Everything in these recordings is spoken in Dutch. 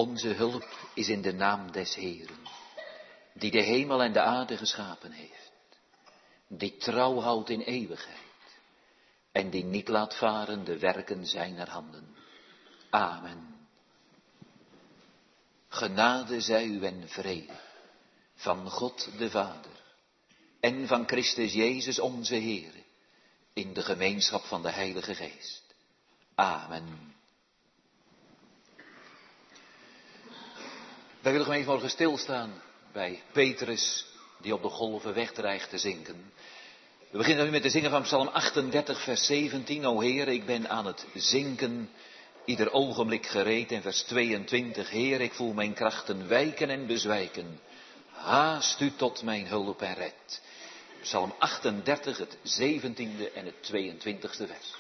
Onze hulp is in de naam des Heeren, die de hemel en de aarde geschapen heeft, die trouw houdt in eeuwigheid en die niet laat varen de werken zijner handen. Amen. Genade zij u en vrede van God de Vader en van Christus Jezus onze Heer in de gemeenschap van de Heilige Geest. Amen. Wij willen gemeen morgen stilstaan bij Petrus die op de golven wegdreigt te zinken. We beginnen nu met de zingen van Psalm 38 vers 17. O Heer, ik ben aan het zinken, ieder ogenblik gereed. En vers 22. Heer, ik voel mijn krachten wijken en bezwijken. Haast u tot mijn hulp en red. Psalm 38, het 17e en het 22e vers.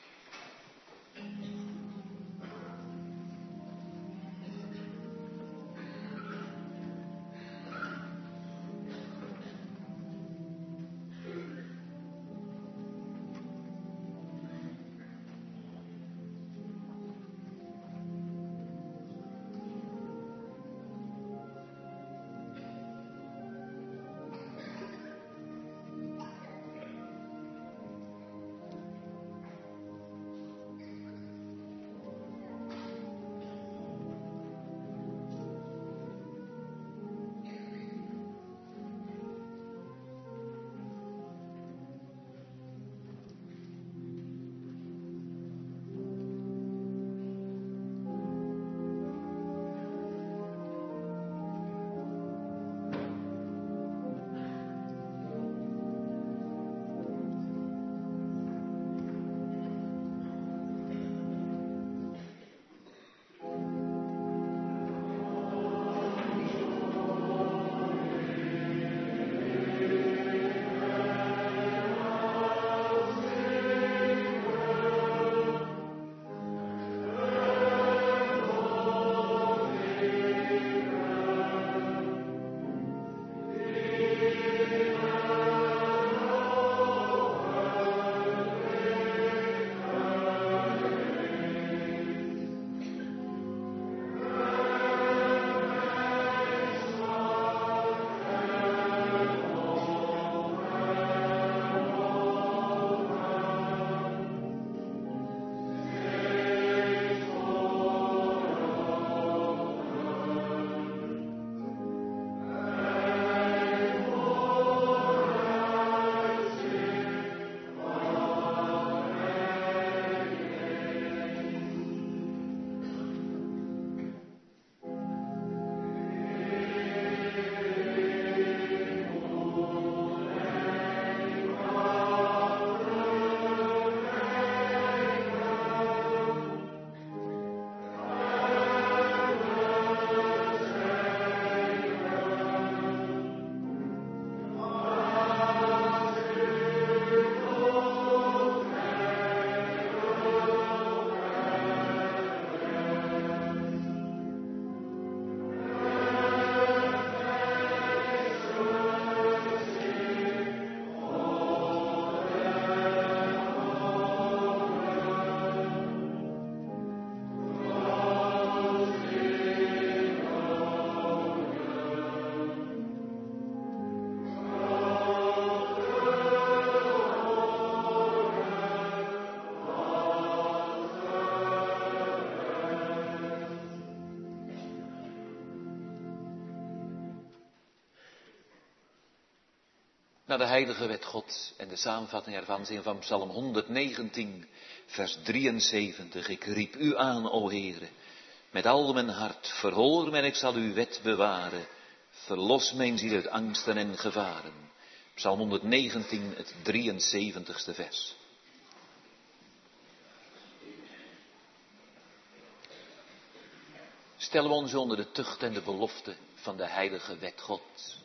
Naar de heilige wet God en de samenvatting ervan zingen van Psalm 119, vers 73. Ik riep u aan, o Heere, met al mijn hart. Verhoor me en ik zal uw wet bewaren. Verlos mijn ziel uit angsten en gevaren. Psalm 119, het 73ste vers. Stellen we ons onder de tucht en de belofte van de heilige wet God.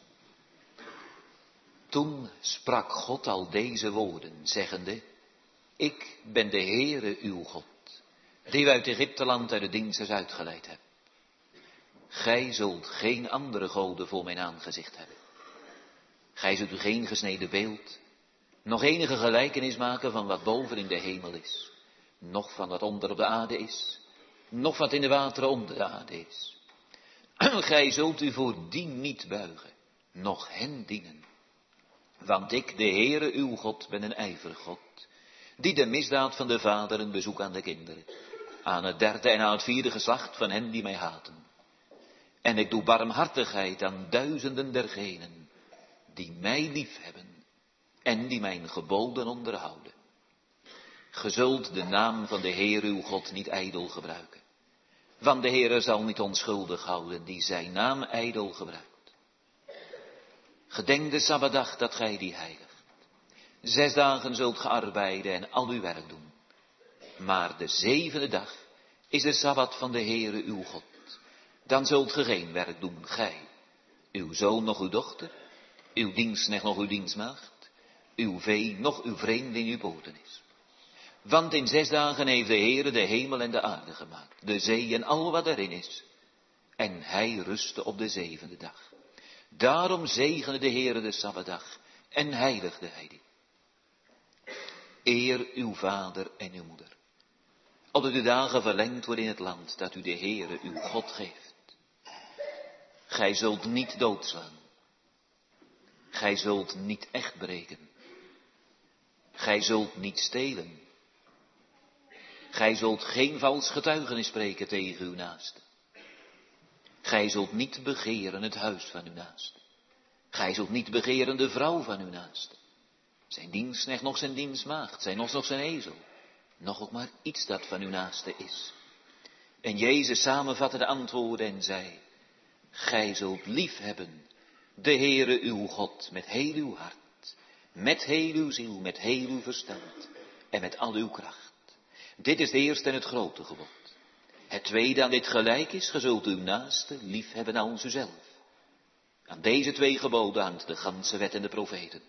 Toen sprak God al deze woorden, zeggende: Ik ben de Heere uw God, die u uit Egypteland uit de diensters uitgeleid hebt. Gij zult geen andere goden voor mijn aangezicht hebben. Gij zult u geen gesneden beeld, nog enige gelijkenis maken van wat boven in de hemel is, noch van wat onder op de aarde is, noch wat in de wateren onder de aarde is. Gij zult u voor die niet buigen, noch hen dienen. Want ik, de Heere uw God, ben een ijverig God, die de misdaad van de vaderen bezoekt aan de kinderen, aan het derde en aan het vierde geslacht van hen die mij haten. En ik doe barmhartigheid aan duizenden dergenen die mij liefhebben en die mijn geboden onderhouden. Ge zult de naam van de Heer uw God niet ijdel gebruiken. Want de Heere zal niet onschuldig houden die zijn naam ijdel gebruikt. Gedenk de Sabbatdag dat gij die heiligt. 6 dagen zult ge arbeiden en al uw werk doen. Maar de 7e dag is de Sabbat van de Heere uw God. Dan zult ge geen werk doen, gij, uw zoon nog uw dochter, uw dienstknecht nog uw dienstmaagd, uw vee nog uw vreemde in uw poorten is. Want in 6 dagen heeft de Heere de hemel en de aarde gemaakt, de zee en al wat erin is. En hij rustte op de 7e dag. Daarom zegende de Heere de Sabbatdag en heiligde hij die. Eer uw vader en uw moeder, opdat uw dagen verlengd worden in het land dat u de Heere uw God geeft. Gij zult niet doodslaan. Gij zult niet echt breken. Gij zult niet stelen. Gij zult geen vals getuigenis spreken tegen uw naaste. Gij zult niet begeren het huis van uw naaste. Gij zult niet begeren de vrouw van uw naaste. Zijn dienstknecht nog zijn dienstmaagd, zijn nog zijn ezel. Nog ook maar iets dat van uw naaste is. En Jezus samenvatte de antwoorden en zei: Gij zult lief hebben de Heere uw God met heel uw hart, met heel uw ziel, met heel uw verstand en met al uw kracht. Dit is het eerste en het grote gebod. Het tweede aan dit gelijk is: ge zult uw naaste lief hebben als uzelf. Aan deze 2 geboden hangt de ganse wet en de profeten.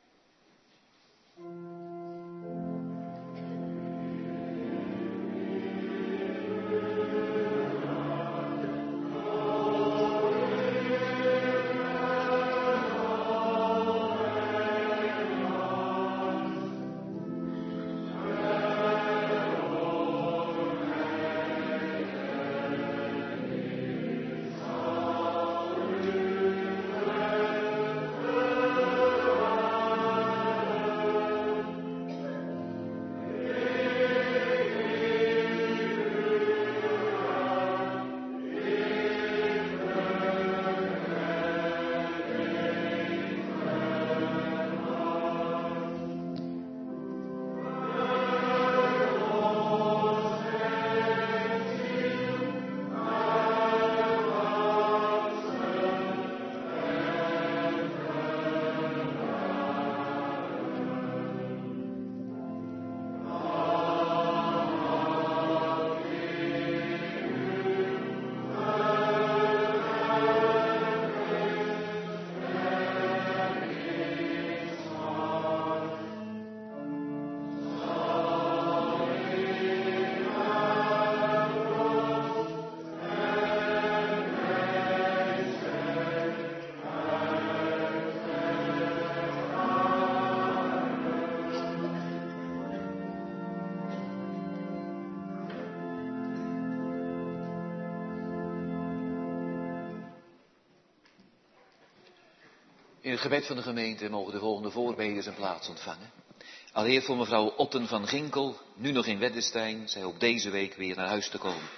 In het gebed van de gemeente mogen de volgende voorbeden zijn plaats ontvangen. Allereerst voor mevrouw Otten van Ginkel, nu nog in Weddestein, zij ook deze week weer naar huis te komen.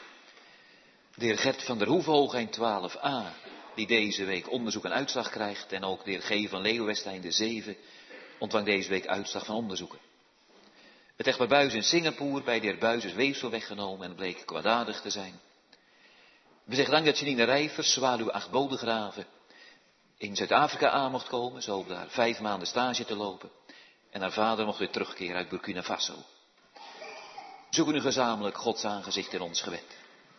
De heer Gert van der Hoevenhoogheim 12a, die deze week onderzoek en uitslag krijgt. En ook de heer G. van Leeuwenstein de 7 ontvangt deze week uitslag van onderzoeken. Het echtpaar Buijs in Singapore, bij de heer Buijs is weefsel weggenomen en bleek kwaadaardig te zijn. We zeggen dank dat Janine Rijvers, zwaluw 8 Bodegraven, in Zuid-Afrika aan mocht komen, zo daar 5 maanden stage te lopen. En haar vader mocht weer terugkeren uit Burkina Faso. Zoeken nu gezamenlijk Gods aangezicht in ons gebed.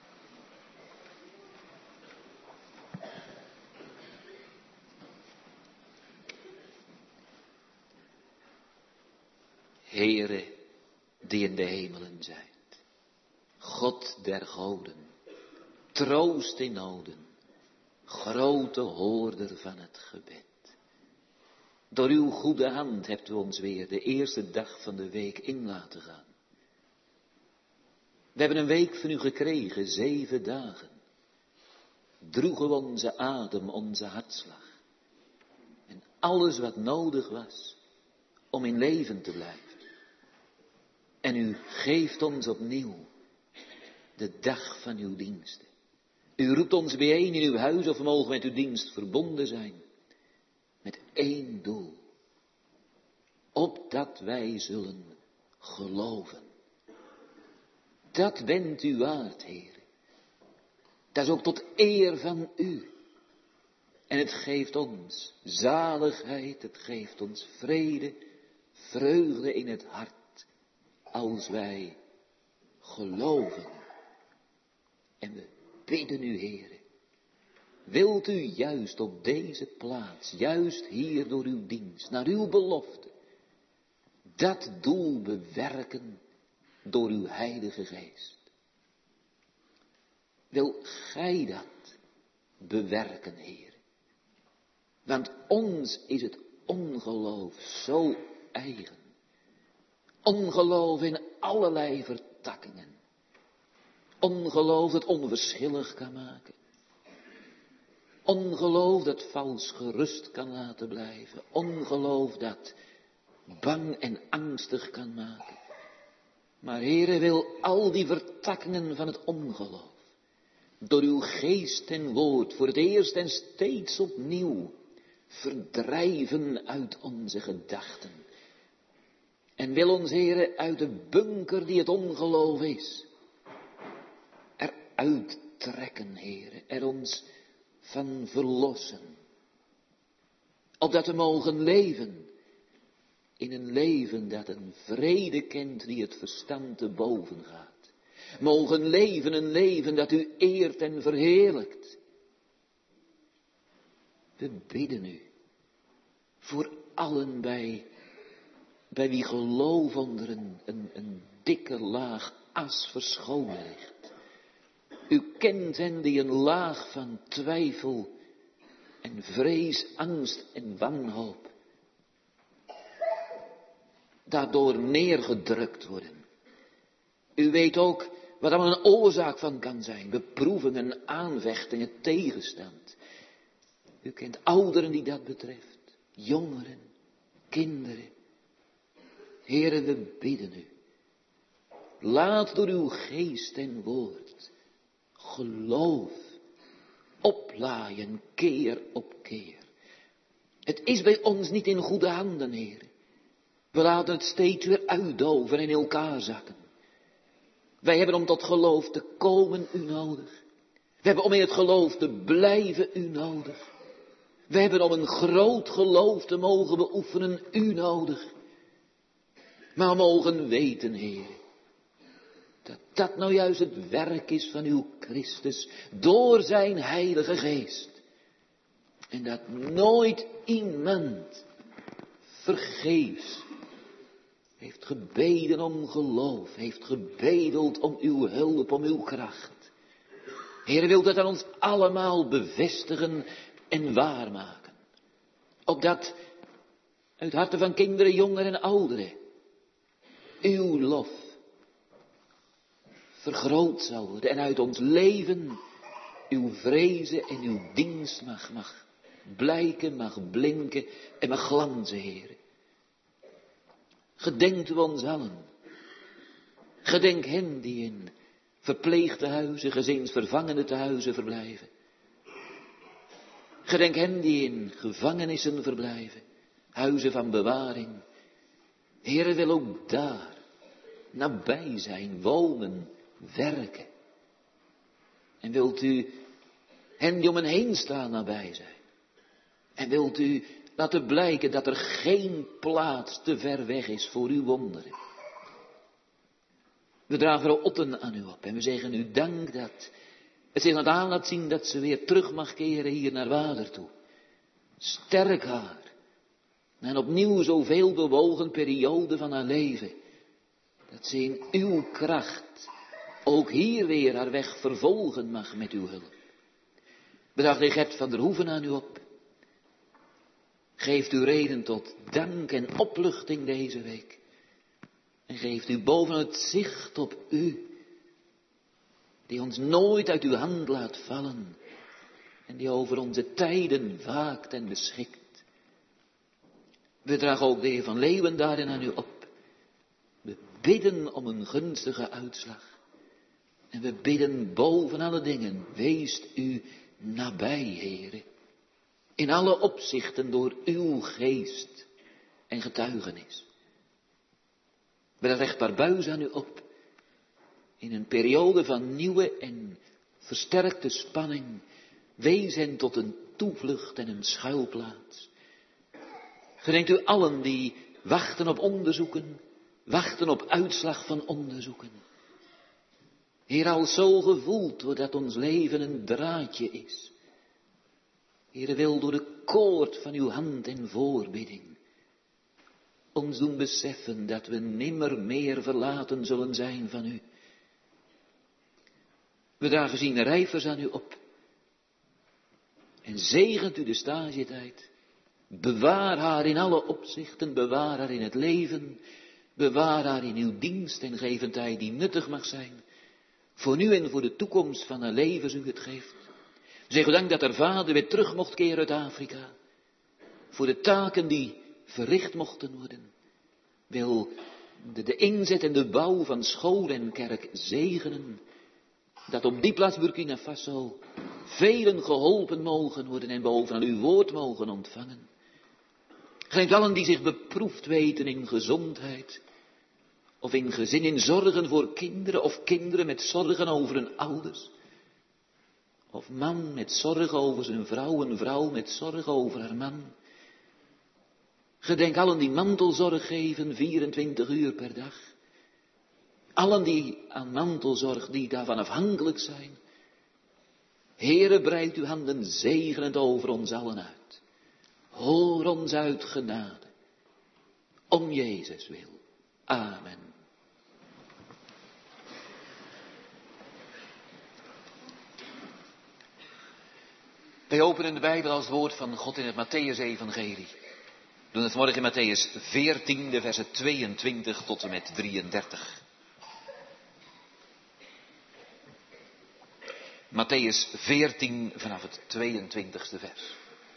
Heere, die in de hemelen zijt, God der goden, troost in noden, grote hoorder van het gebed. Door uw goede hand hebt u ons weer de eerste dag van de week in laten gaan. We hebben een week van u gekregen, 7 dagen. droegen we onze adem, onze hartslag. En alles wat nodig was om in leven te blijven. En u geeft ons opnieuw de dag van uw diensten. U roept ons bijeen in uw huis of we mogen met uw dienst verbonden zijn. Met één doel. Opdat wij zullen geloven. Dat bent u waard, Heer. Dat is ook tot eer van u. En het geeft ons zaligheid, het geeft ons vrede, vreugde in het hart. Als wij geloven. En we bidden u, Heere. Wilt u juist op deze plaats, juist hier door uw dienst, naar uw belofte, dat doel bewerken door uw Heilige Geest. Wil gij dat bewerken, Heere? Want ons is het ongeloof zo eigen. Ongeloof in allerlei vertakkingen. Ongeloof dat onverschillig kan maken. Ongeloof dat vals gerust kan laten blijven. Ongeloof dat bang en angstig kan maken. Maar Heere, wil al die vertakkingen van het ongeloof door uw geest en woord voor het eerst en steeds opnieuw verdrijven uit onze gedachten. En wil ons, Heere, uit de bunker die het ongeloof is, eruit trekken, Heere, er ons van verlossen. Opdat we mogen leven in een leven dat een vrede kent die het verstand te boven gaat. Mogen leven een leven dat u eert en verheerlijkt. We bidden u voor allen bij wie geloof onder een dikke laag as verscholen ligt. U kent hen die een laag van twijfel en vrees, angst en wanhoop daardoor neergedrukt worden. U weet ook wat er een oorzaak van kan zijn. Beproevingen, aanvechtingen, tegenstand. U kent ouderen die dat betreft. Jongeren, kinderen. Heere, we bidden u. Laat door uw geest en woord geloof oplaaien keer op keer. Het is bij ons niet in goede handen, Heere. We laten het steeds weer uitdoven en in elkaar zakken. Wij hebben om tot geloof te komen u nodig. We hebben om in het geloof te blijven u nodig. We hebben om een groot geloof te mogen beoefenen u nodig. Maar we mogen weten, Heer, dat dat nou juist het werk is van uw Christus door zijn Heilige Geest. En dat nooit iemand vergeefs heeft gebeden om geloof, heeft gebedeld om uw hulp, om uw kracht. Heer, wilt dat aan ons allemaal bevestigen en waarmaken. Opdat uit harten van kinderen, jongeren en ouderen uw lof vergroot zal worden en uit ons leven uw vrezen en uw dienst mag blijken, mag blinken en mag glanzen, Heer. Gedenkt u ons allen. Gedenk hen die in verpleegtehuizen, gezinsvervangende tehuizen verblijven. Gedenk hen die in gevangenissen verblijven, huizen van bewaring. Heere, wil ook daar nabij zijn, wonen, werken. En wilt u hen die om hen heen staan nabij zijn. En wilt u laten blijken dat er geen plaats te ver weg is voor uw wonderen. We dragen er otten aan u op en we zeggen u dank dat het zich aan laat zien dat ze weer terug mag keren hier naar Wader toe. Sterk haar. En opnieuw zoveel bewogen periode van haar leven. Dat ze in uw kracht ook hier weer haar weg vervolgen mag met uw hulp. We dragen Gert van der Hoeven aan u op. Geeft u reden tot dank en opluchting deze week. En geeft u boven het zicht op u, die ons nooit uit uw hand laat vallen. en die over onze tijden waakt en beschikt. We dragen ook de Heer van Leeuwen daarin aan u op. We bidden om een gunstige uitslag. En we bidden boven alle dingen, weest u nabij, Heere. In alle opzichten door uw geest en getuigenis. We dragen rechtbaar buis aan u op. In een periode van nieuwe en versterkte spanning. Wees hen tot een toevlucht en een schuilplaats. Gedenkt u allen die wachten op onderzoeken, wachten op uitslag van onderzoeken. Heer, al zo gevoeld doordat ons leven een draadje is. Heer, wil door de koord van uw hand en voorbidding ons doen beseffen dat we nimmer meer verlaten zullen zijn van u. We dragen zien rijvers aan u op. En zegent u de stagetijd. Bewaar haar in alle opzichten, bewaar haar in het leven. Bewaar haar in uw dienst en geef een tijd die nuttig mag zijn. Voor nu en voor de toekomst van haar leven u het geeft. Zeg u dank dat haar vader weer terug mocht keren uit Afrika. Voor de taken die verricht mochten worden. Wil de inzet en de bouw van school en kerk zegenen. Dat op die plaats Burkina Faso velen geholpen mogen worden en bovenal uw woord mogen ontvangen. Geef allen die zich beproefd weten in gezondheid. Of in gezin, in zorgen voor kinderen of kinderen met zorgen over hun ouders. Of man met zorgen over zijn vrouw, een vrouw met zorgen over haar man. Gedenk allen die mantelzorg geven 24 uur per dag. Allen die aan mantelzorg, die daarvan afhankelijk zijn. Heere, breid uw handen zegenend over ons allen uit. Hoor ons uit genade. Om Jezus wil. Amen. Wij openen de Bijbel als het woord van God in het Mattheüs-evangelie. We doen het morgen in Mattheüs 14, de versen 22 tot en met 33. Mattheüs 14 vanaf het 22e vers.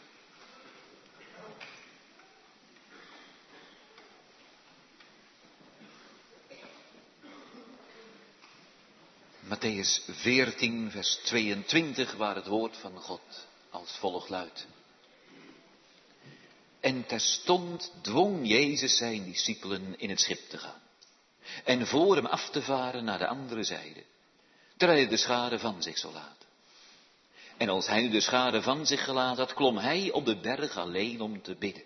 Mattheüs 14 vers 22 waar het woord van God als volgt luidt. En terstond dwong Jezus zijn discipelen in het schip te gaan. En voor hem af te varen naar de andere zijde. Terwijl hij de schare van zich zou laten. En als hij nu de schare van zich gelaten had, klom hij op de berg alleen om te bidden.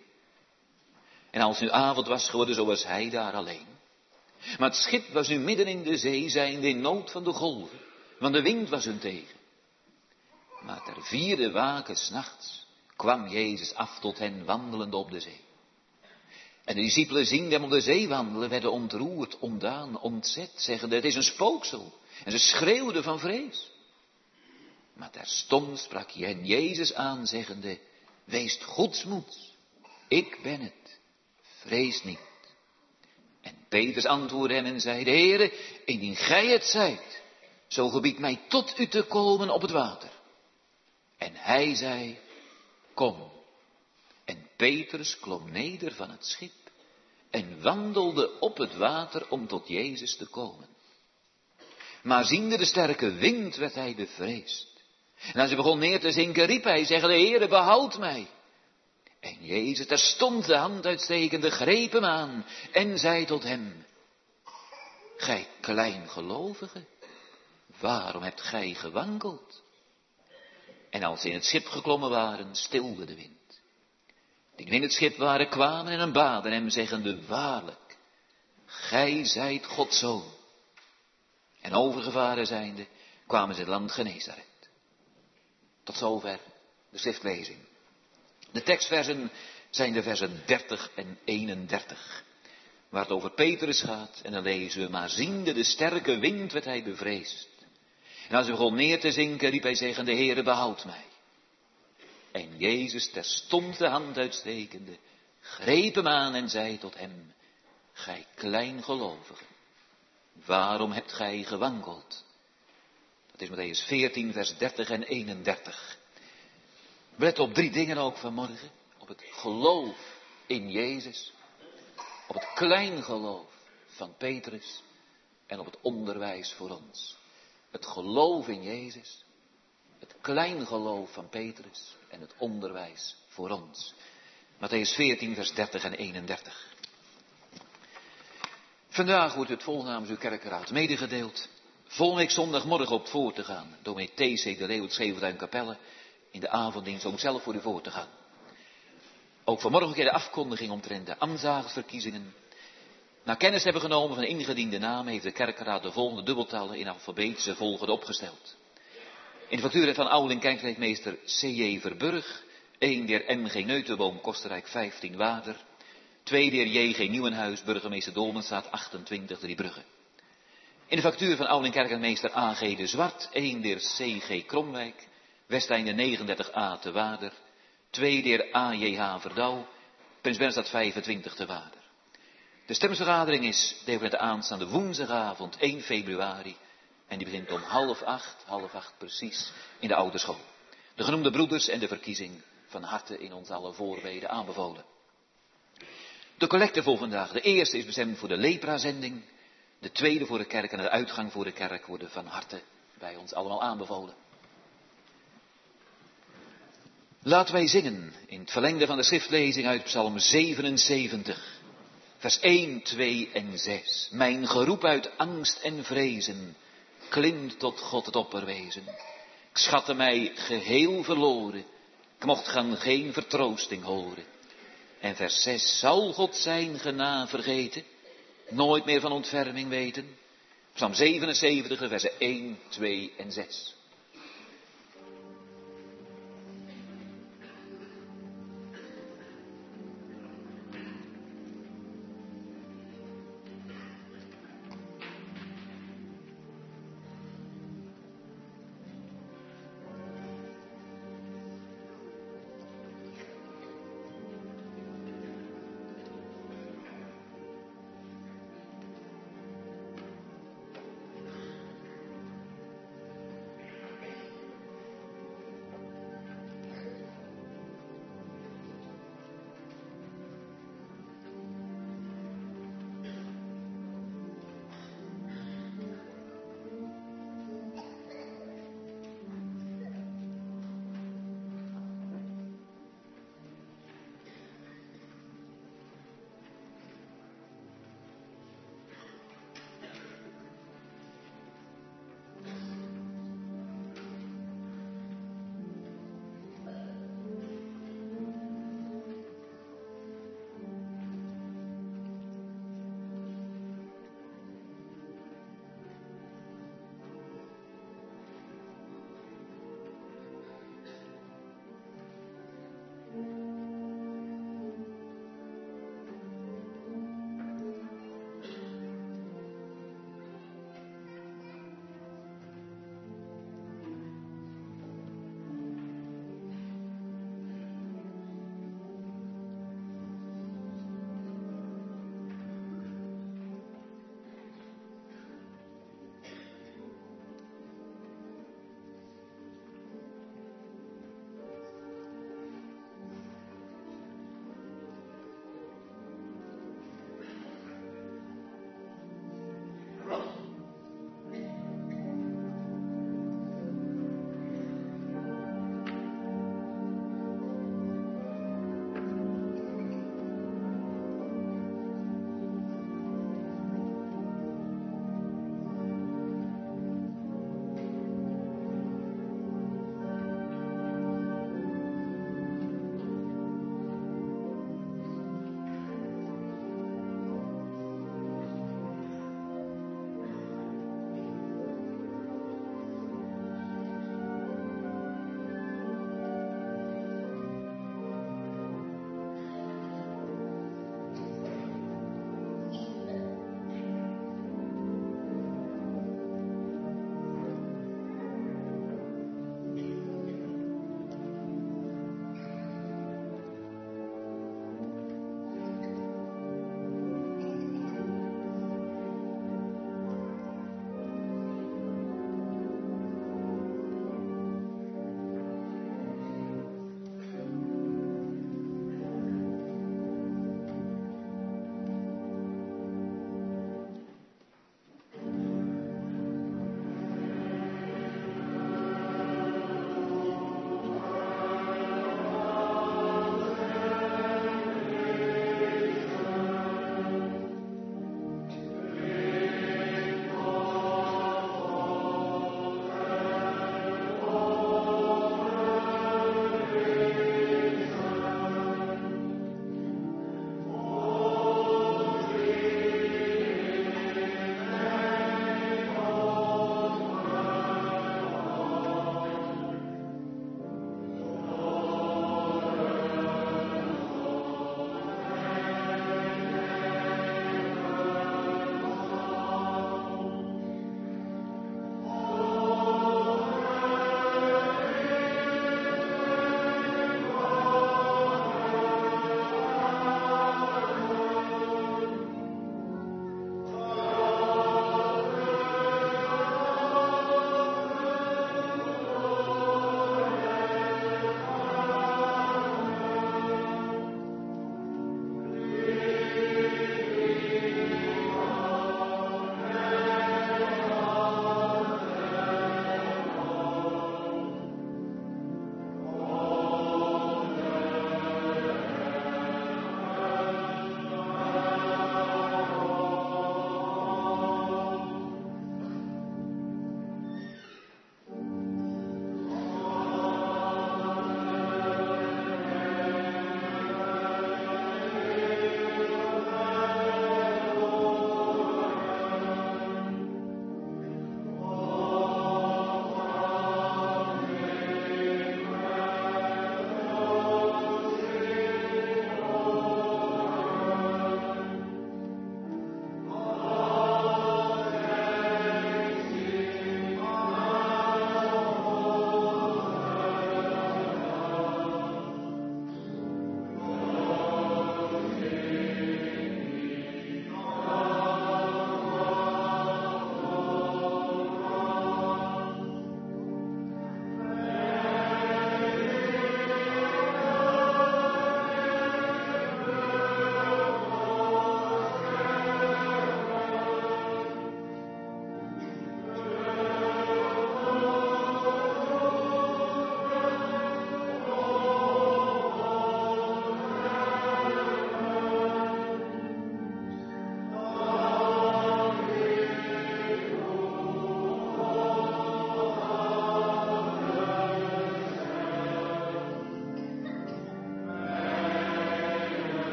En als nu avond was geworden, zo was hij daar alleen. Maar het schip was nu midden in de zee, zijnde in nood van de golven, want de wind was hun tegen. Maar ter vierde waken 's nachts kwam Jezus af tot hen wandelende op de zee. En de discipelen ziende hem op de zee wandelen, werden ontroerd, ontdaan, ontzet, zeggende, het is een spooksel. En ze schreeuwden van vrees. Maar terstond sprak hen Jezus aan, zeggende, wees goedsmoeds, ik ben het, vrees niet. En Petrus antwoordde hem en zeide, Heere, indien gij het zijt, zo gebied mij tot u te komen op het water. En hij zei, kom. En Petrus klom neder van het schip en wandelde op het water om tot Jezus te komen. Maar ziende de sterke wind werd hij bevreesd. En als hij begon neer te zinken, riep hij, zeggende, Heere, behoud mij. En Jezus terstond de hand uitstekende, greep hem aan en zei tot hem, gij kleingelovige, waarom hebt gij gewankeld? En als ze in het schip geklommen waren, stilde de wind. Die in het schip waren, kwamen en baden hem, zeggende, waarlijk, gij zijt Gods zoon. En overgevaren zijnde, kwamen ze het land Genesaret. Tot zover de schriftlezing. De tekstversen zijn de versen 30 en 31. Waar het over Petrus gaat. En dan lezen we, maar ziende de sterke wind werd hij bevreesd. En als hij begon neer te zinken, riep hij zeggende, Heere, behoud mij. En Jezus terstond de hand uitstekende, greep hem aan en zei tot hem, gij kleingelovige, waarom hebt gij gewankeld? Dat is Mattheüs 14 vers 30 en 31. Let op 3 dingen ook vanmorgen. Op het geloof in Jezus. Op het klein geloof van Petrus. En op het onderwijs voor ons. Het geloof in Jezus. Het klein geloof van Petrus. En het onderwijs voor ons. Mattheüs 14 vers 30 en 31. Vandaag wordt het volgende namens uw kerkenraad medegedeeld. Volgende week zondagmorgen op het voor te gaan. Dominee T.C. de Leeuw, het Schevelduin Kapelle. In de avonddienst om zelf voor u voor te gaan. Ook vanmorgen een keer de afkondiging omtrent de ambtsdagersverkiezingen. Na kennis hebben genomen van ingediende namen heeft de kerkenraad de volgende dubbeltallen in alfabetische volgorde opgesteld. In de factuur van Ouweling kerkleidmeester C.J. Verburg. 1 de heer N.G. Neutenboom, Kosterrijk 15 Water. 2 de heer J.G. Nieuwenhuis, burgemeester Dolmenstraat 28 Driebrugge. In de factuur van Ouweling kerkleidmeester A.G. de Zwart. 1 de heer C.G. Kromwijk. Westeinde 39a te Wader. 2 de heer A.J.H. Verdouw. Prins Bernstad 25 te Wader. De stemsvergadering is definitief aanstaande woensdagavond 1 februari. En die begint om 7:30 precies in de oude school. De genoemde broeders en de verkiezing van harte in ons alle voorbeden aanbevolen. De collecte voor vandaag. De eerste is bestemd voor de lepra-zending. De tweede voor de kerk en de uitgang voor de kerk worden van harte bij ons allemaal aanbevolen. Laten wij zingen in het verlengde van de schriftlezing uit Psalm 77. Vers 1, 2 en 6. Mijn geroep uit angst en vrezen klimt tot God het opperwezen. Ik schatte mij geheel verloren. Ik mocht gaan geen vertroosting horen. En vers 6. Zal God zijn genade vergeten? Nooit meer van ontferming weten? Psalm 77, versen 1, 2 en 6.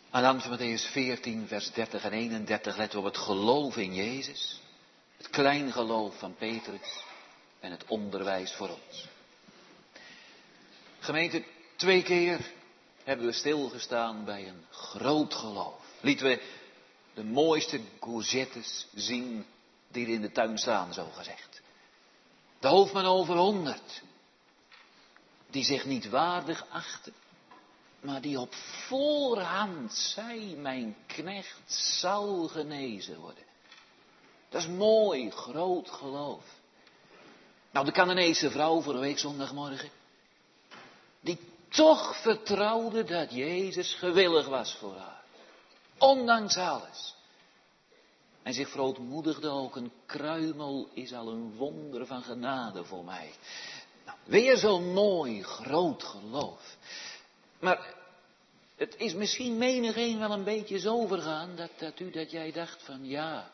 Aan de hand van Mattheüs 14, vers 30 en 31 letten we op het geloof in Jezus. Het klein geloof van Petrus en het onderwijs voor ons. Gemeente, 2 keer hebben we stilgestaan bij een groot geloof. Lieten we de mooiste courgettes zien die er in de tuin staan, zo gezegd. De hoofdman over 100, die zich niet waardig achtte, maar die op voorhand zei, mijn knecht zal genezen worden. Dat is mooi, groot geloof. Nou, de Canaanese vrouw vorige week zondagmorgen, die toch vertrouwde dat Jezus gewillig was voor haar. Ondanks alles. En zich verootmoedigde ook, een kruimel is al een wonder van genade voor mij. Nou, weer zo'n mooi, groot geloof. Maar het is misschien menigeen wel een beetje zo vergaan dat jij dacht van ja,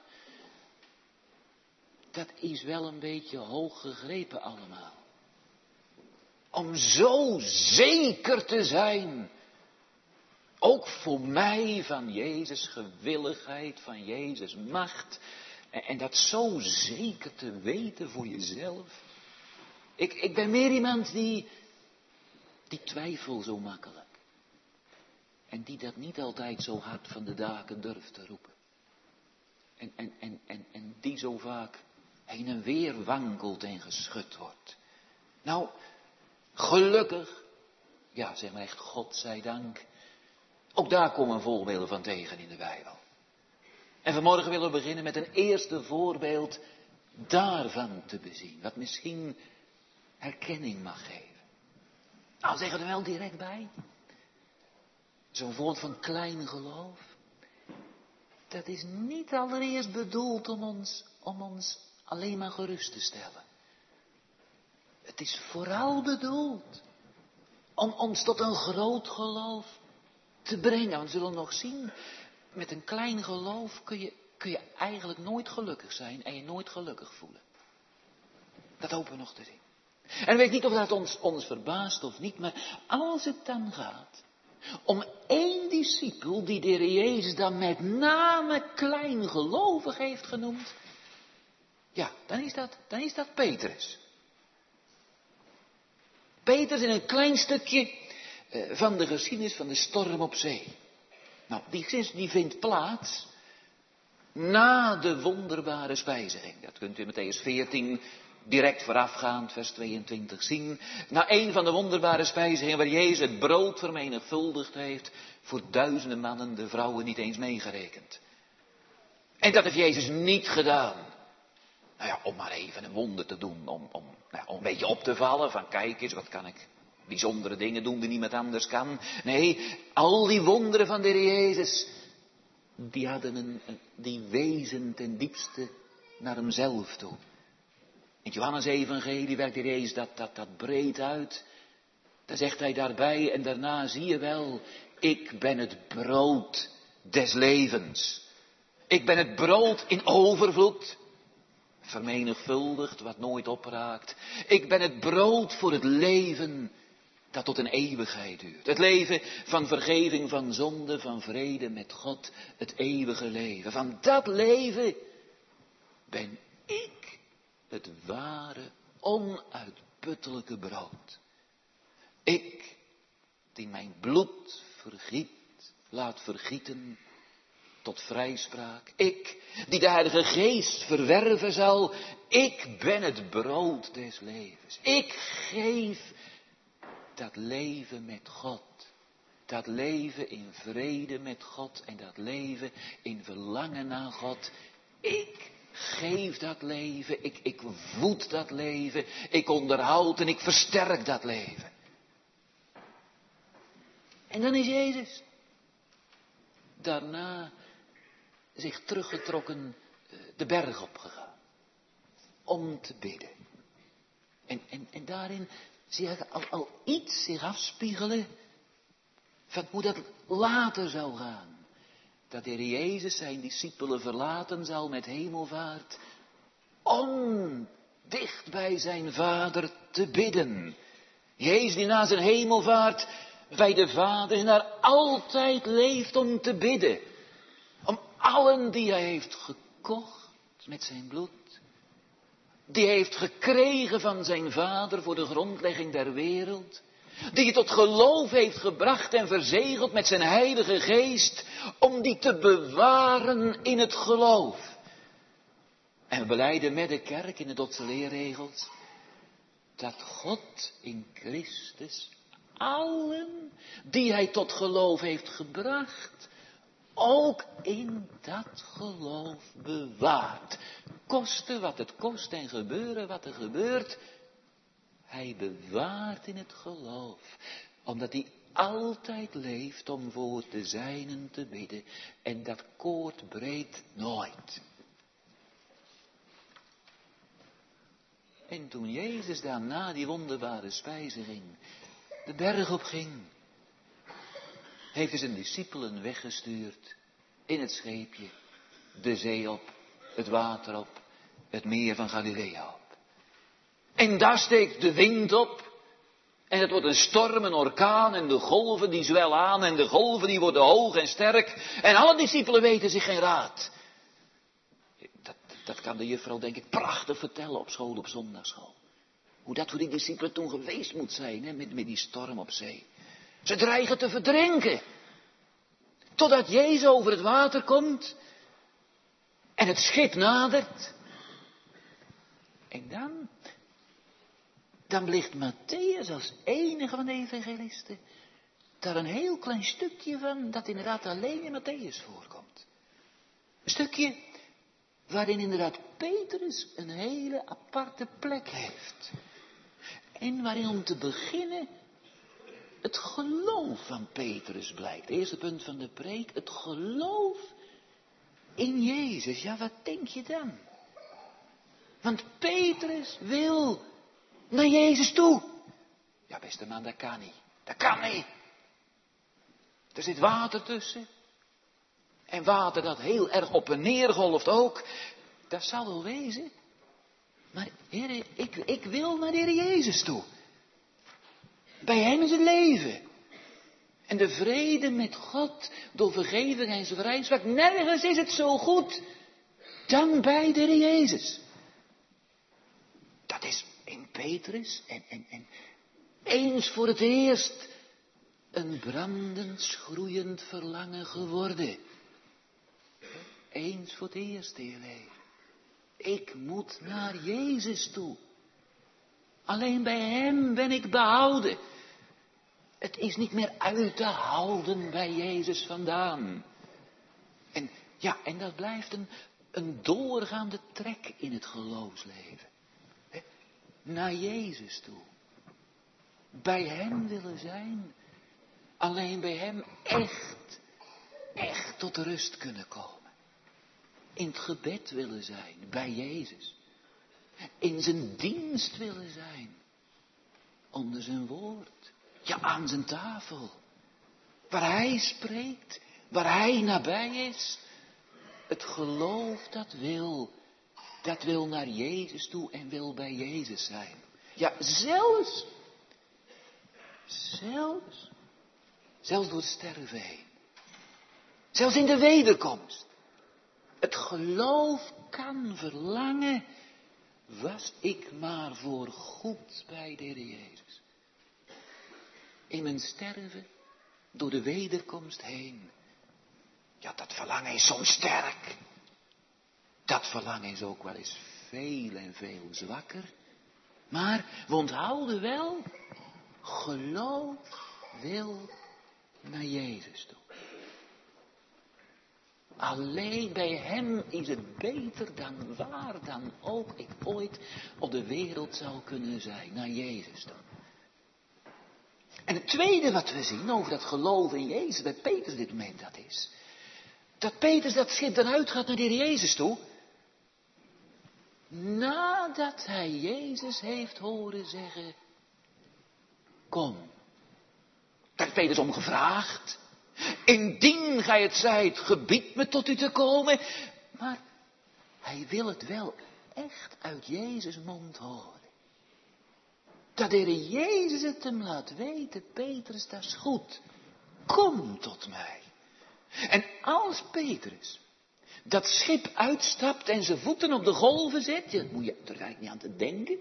dat is wel een beetje hoog gegrepen allemaal. Om zo zeker te zijn, ook voor mij, van Jezus gewilligheid, van Jezus macht. En dat zo zeker te weten voor jezelf. Ik ben meer iemand die twijfel zo makkelijk. En die dat niet altijd zo hard van de daken durft te roepen. En die zo vaak heen en weer wankelt en geschud wordt. Nou, gelukkig, ja zeg maar echt godzijdank, ook daar komen voorbeelden van tegen in de Bijbel. En vanmorgen willen we beginnen met een eerste voorbeeld daarvan te bezien. Wat misschien herkenning mag geven. Nou, zeggen we er wel direct bij. Zo'n voorbeeld van klein geloof. Dat is niet allereerst bedoeld om ons alleen maar gerust te stellen. Het is vooral bedoeld om ons tot een groot geloof te brengen. Want we zullen nog zien, met een klein geloof kun je eigenlijk nooit gelukkig zijn en je nooit gelukkig voelen. Dat hopen we nog te zien. En ik weet niet of dat ons verbaast of niet, maar als het dan gaat om 1 discipel die de Heer Jezus dan met name kleingelovig heeft genoemd, ja, dan is dat Petrus. Petrus in een klein stukje van de geschiedenis van de storm op zee. Nou, die vindt plaats na de wonderbare spijziging. Dat kunt u in Mattheüs 14 direct voorafgaand, vers 22 zien. Na een van de wonderbare spijzigingen waar Jezus het brood vermenigvuldigd heeft voor duizenden mannen, de vrouwen niet eens meegerekend. En dat heeft Jezus niet gedaan. Nou ja, om maar even een wonder te doen, om een beetje op te vallen van kijk eens, wat kan ik bijzondere dingen doen die niemand anders kan. Nee, al die wonderen van de Heer Jezus, die wezen ten diepste naar hemzelf toe. In het Johannes-evangelie werkt de Heer Jezus dat breed uit. Daar zegt hij daarbij en daarna zie je wel, ik ben het brood des levens. Ik ben het brood in overvloed. Vermenigvuldigd, wat nooit opraakt. Ik ben het brood voor het leven dat tot een eeuwigheid duurt. Het leven van vergeving van zonde, van vrede met God, het eeuwige leven. Van dat leven ben ik het ware, onuitputtelijke brood. Ik, die mijn bloed laat vergieten tot vrijspraak. Ik, die de Heilige Geest verwerven zal. Ik ben het brood des levens. Ik geef dat leven met God. Dat leven in vrede met God en dat leven in verlangen naar God. Ik geef dat leven, ik voed dat leven, ik onderhoud en ik versterk dat leven. En dan is Jezus daarna zich teruggetrokken de berg opgegaan. Om te bidden. En daarin zie je al iets zich afspiegelen van hoe dat later zou gaan. Dat de Heer Jezus zijn discipelen verlaten zal met hemelvaart. Om dicht bij zijn Vader te bidden. Jezus die na zijn hemelvaart bij de Vader en daar altijd leeft om te bidden. Om allen die hij heeft gekocht met zijn bloed. Die hij heeft gekregen van zijn Vader voor de grondlegging der wereld. Die hij tot geloof heeft gebracht en verzegeld met zijn Heilige Geest. Om die te bewaren in het geloof. En we belijden met de kerk in de Dotse leerregels. Dat God in Christus allen die hij tot geloof heeft gebracht, ook in dat geloof bewaart. Koste wat het kost en gebeuren wat er gebeurt. Hij bewaart in het geloof. Omdat hij altijd leeft om voor de zijnen te bidden. En dat koord breekt nooit. En toen Jezus daarna die wonderbare spijziging de berg op ging, heeft hij zijn discipelen weggestuurd in het scheepje, de zee op, het water op, het meer van Galilea op. En daar steekt de wind op en het wordt een storm, een orkaan en de golven die zwellen aan en de golven die worden hoog en sterk en alle discipelen weten zich geen raad. Dat kan de juffrouw denk ik prachtig vertellen op school, op zondagschool. Hoe dat voor die discipelen toen geweest moet zijn, hè, met die storm op zee. Ze dreigen te verdrinken. Totdat Jezus over het water komt. En het schip nadert. En dan belicht Mattheüs als enige van de evangelisten daar een heel klein stukje van dat inderdaad alleen in Mattheüs voorkomt. Een stukje waarin inderdaad Petrus een hele aparte plek heeft. En waarin om te beginnen het geloof van Petrus blijkt. Het eerste punt van de preek, het geloof in Jezus. Ja, wat denk je dan? Want Petrus wil naar Jezus toe. Ja, beste man, dat kan niet. Dat kan niet. Er zit water tussen. En water dat heel erg op en neer golft ook. Dat zal wel wezen. Maar Heer, ik wil naar de Heer Jezus toe. Bij hem is het leven. En de vrede met God door vergeving en zijn vrijspraak. Nergens is het zo goed dan bij de Heer Jezus. Dat is in Petrus en eens voor het eerst een brandend, schroeiend verlangen geworden. Eens voor het eerst in je leven. Ik moet naar Jezus toe. Alleen bij hem ben ik behouden. Het is niet meer uit te houden bij Jezus vandaan. En dat blijft een doorgaande trek in het geloofsleven. Naar Jezus toe. Bij hem willen zijn. Alleen bij hem echt tot rust kunnen komen. In het gebed willen zijn, bij Jezus. In zijn dienst willen zijn. Onder zijn woord. Ja, aan zijn tafel. Waar hij spreekt, waar hij nabij is. Het geloof dat wil naar Jezus toe en wil bij Jezus zijn. Ja, zelfs door het sterven heen. Zelfs in de wederkomst. Het geloof kan verlangen, was ik maar voor goed bij de Heer Jezus. In mijn sterven, door de wederkomst heen. Ja, dat verlangen is zo sterk. Dat verlangen is ook wel eens veel en veel zwakker. Maar we onthouden wel, geloof wil naar Jezus toe. Alleen bij hem is het beter dan waar dan ook ik ooit op de wereld zou kunnen zijn. Naar Jezus toe. En het tweede wat we zien over dat geloof in Jezus bij Petrus op dit moment dat is. Dat Petrus dat schip dan uitgaat naar de Heer Jezus toe. Nadat hij Jezus heeft horen zeggen. Kom. Daar heeft Petrus om gevraagd. Indien gij het zijt, gebied me tot u te komen. Maar hij wil het wel echt uit Jezus' mond horen. Dat de Heer Jezus het hem laat weten, Petrus, dat is goed. Kom tot mij. En als Petrus dat schip uitstapt en zijn voeten op de golven zet, daar moet je er eigenlijk niet aan te denken.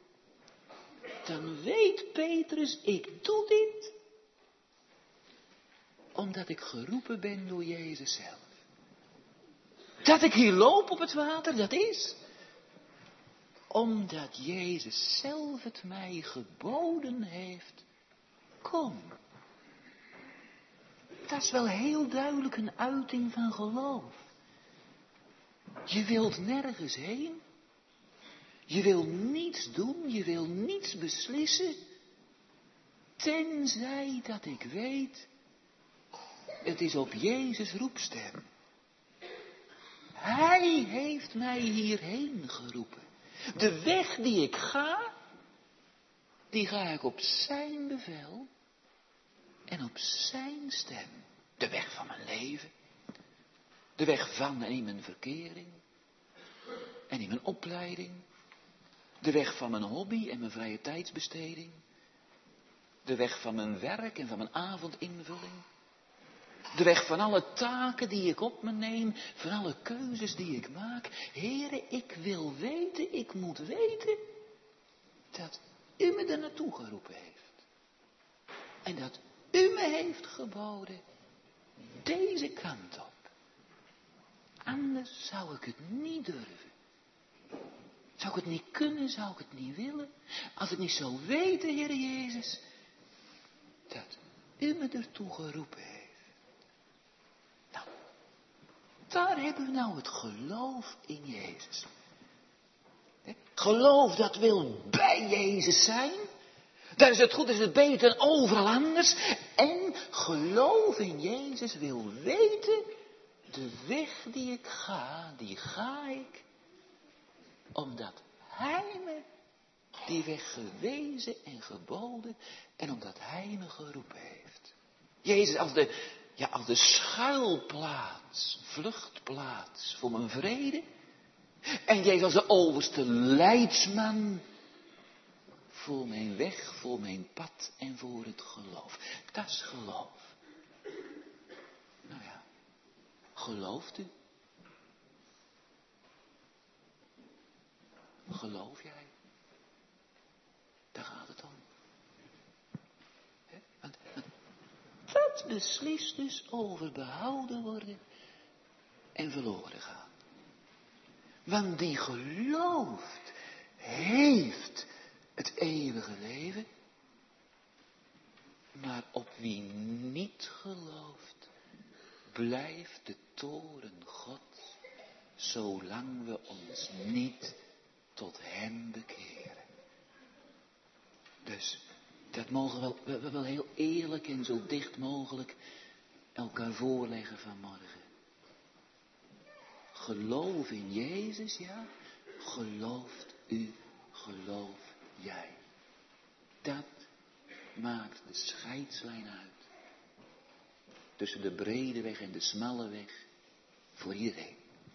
Dan weet Petrus, ik doe dit omdat ik geroepen ben door Jezus zelf. Dat ik hier loop op het water, dat is omdat Jezus zelf het mij geboden heeft. Kom. Dat is wel heel duidelijk een uiting van geloof. Je wilt nergens heen. Je wil niets doen, je wil niets beslissen. Tenzij dat ik weet, het is op Jezus roepstem. Hij heeft mij hierheen geroepen. De weg die ik ga, die ga ik op zijn bevel en op zijn stem. De weg van mijn leven, de weg van en in mijn verkering en in mijn opleiding, de weg van mijn hobby en mijn vrije tijdsbesteding, de weg van mijn werk en van mijn avondinvulling, de weg van alle taken die ik op me neem, van alle keuzes die ik maak. Heere, ik wil weten, ik moet weten dat u me er naartoe geroepen heeft. En dat u me heeft geboden deze kant op. Anders zou ik het niet durven. Zou ik het niet kunnen, zou ik het niet willen. Als ik niet zou weten, Heere Jezus, dat u me ertoe geroepen heeft. Nou, daar hebben we nou het geloof in Jezus. Geloof dat wil bij Jezus zijn. Daar is het goed, is het beter dan overal anders. En geloof in Jezus wil weten, de weg die ik ga, die ga ik omdat Hij me die weg gewezen en geboden en omdat Hij me geroepen heeft. Jezus als de schuilplaats, vluchtplaats voor mijn vrede. En Jezus als de overste leidsman voor mijn weg, voor mijn pad en voor het geloof. Dat is geloof. Nou ja, gelooft u? Geloof jij? Daar gaat het om. Want dat beslist dus over behouden worden en verloren gaan. Want die gelooft, heeft het eeuwige leven. Maar op wie niet gelooft, blijft de toorn Gods, zolang we ons niet tot Hem bekeren. Dus, dat mogen we wel heel eerlijk en zo dicht mogelijk elkaar voorleggen vanmorgen. Geloof in Jezus, ja. Gelooft u, geloof jij. Dat maakt de scheidslijn uit. Tussen de brede weg en de smalle weg. Voor iedereen.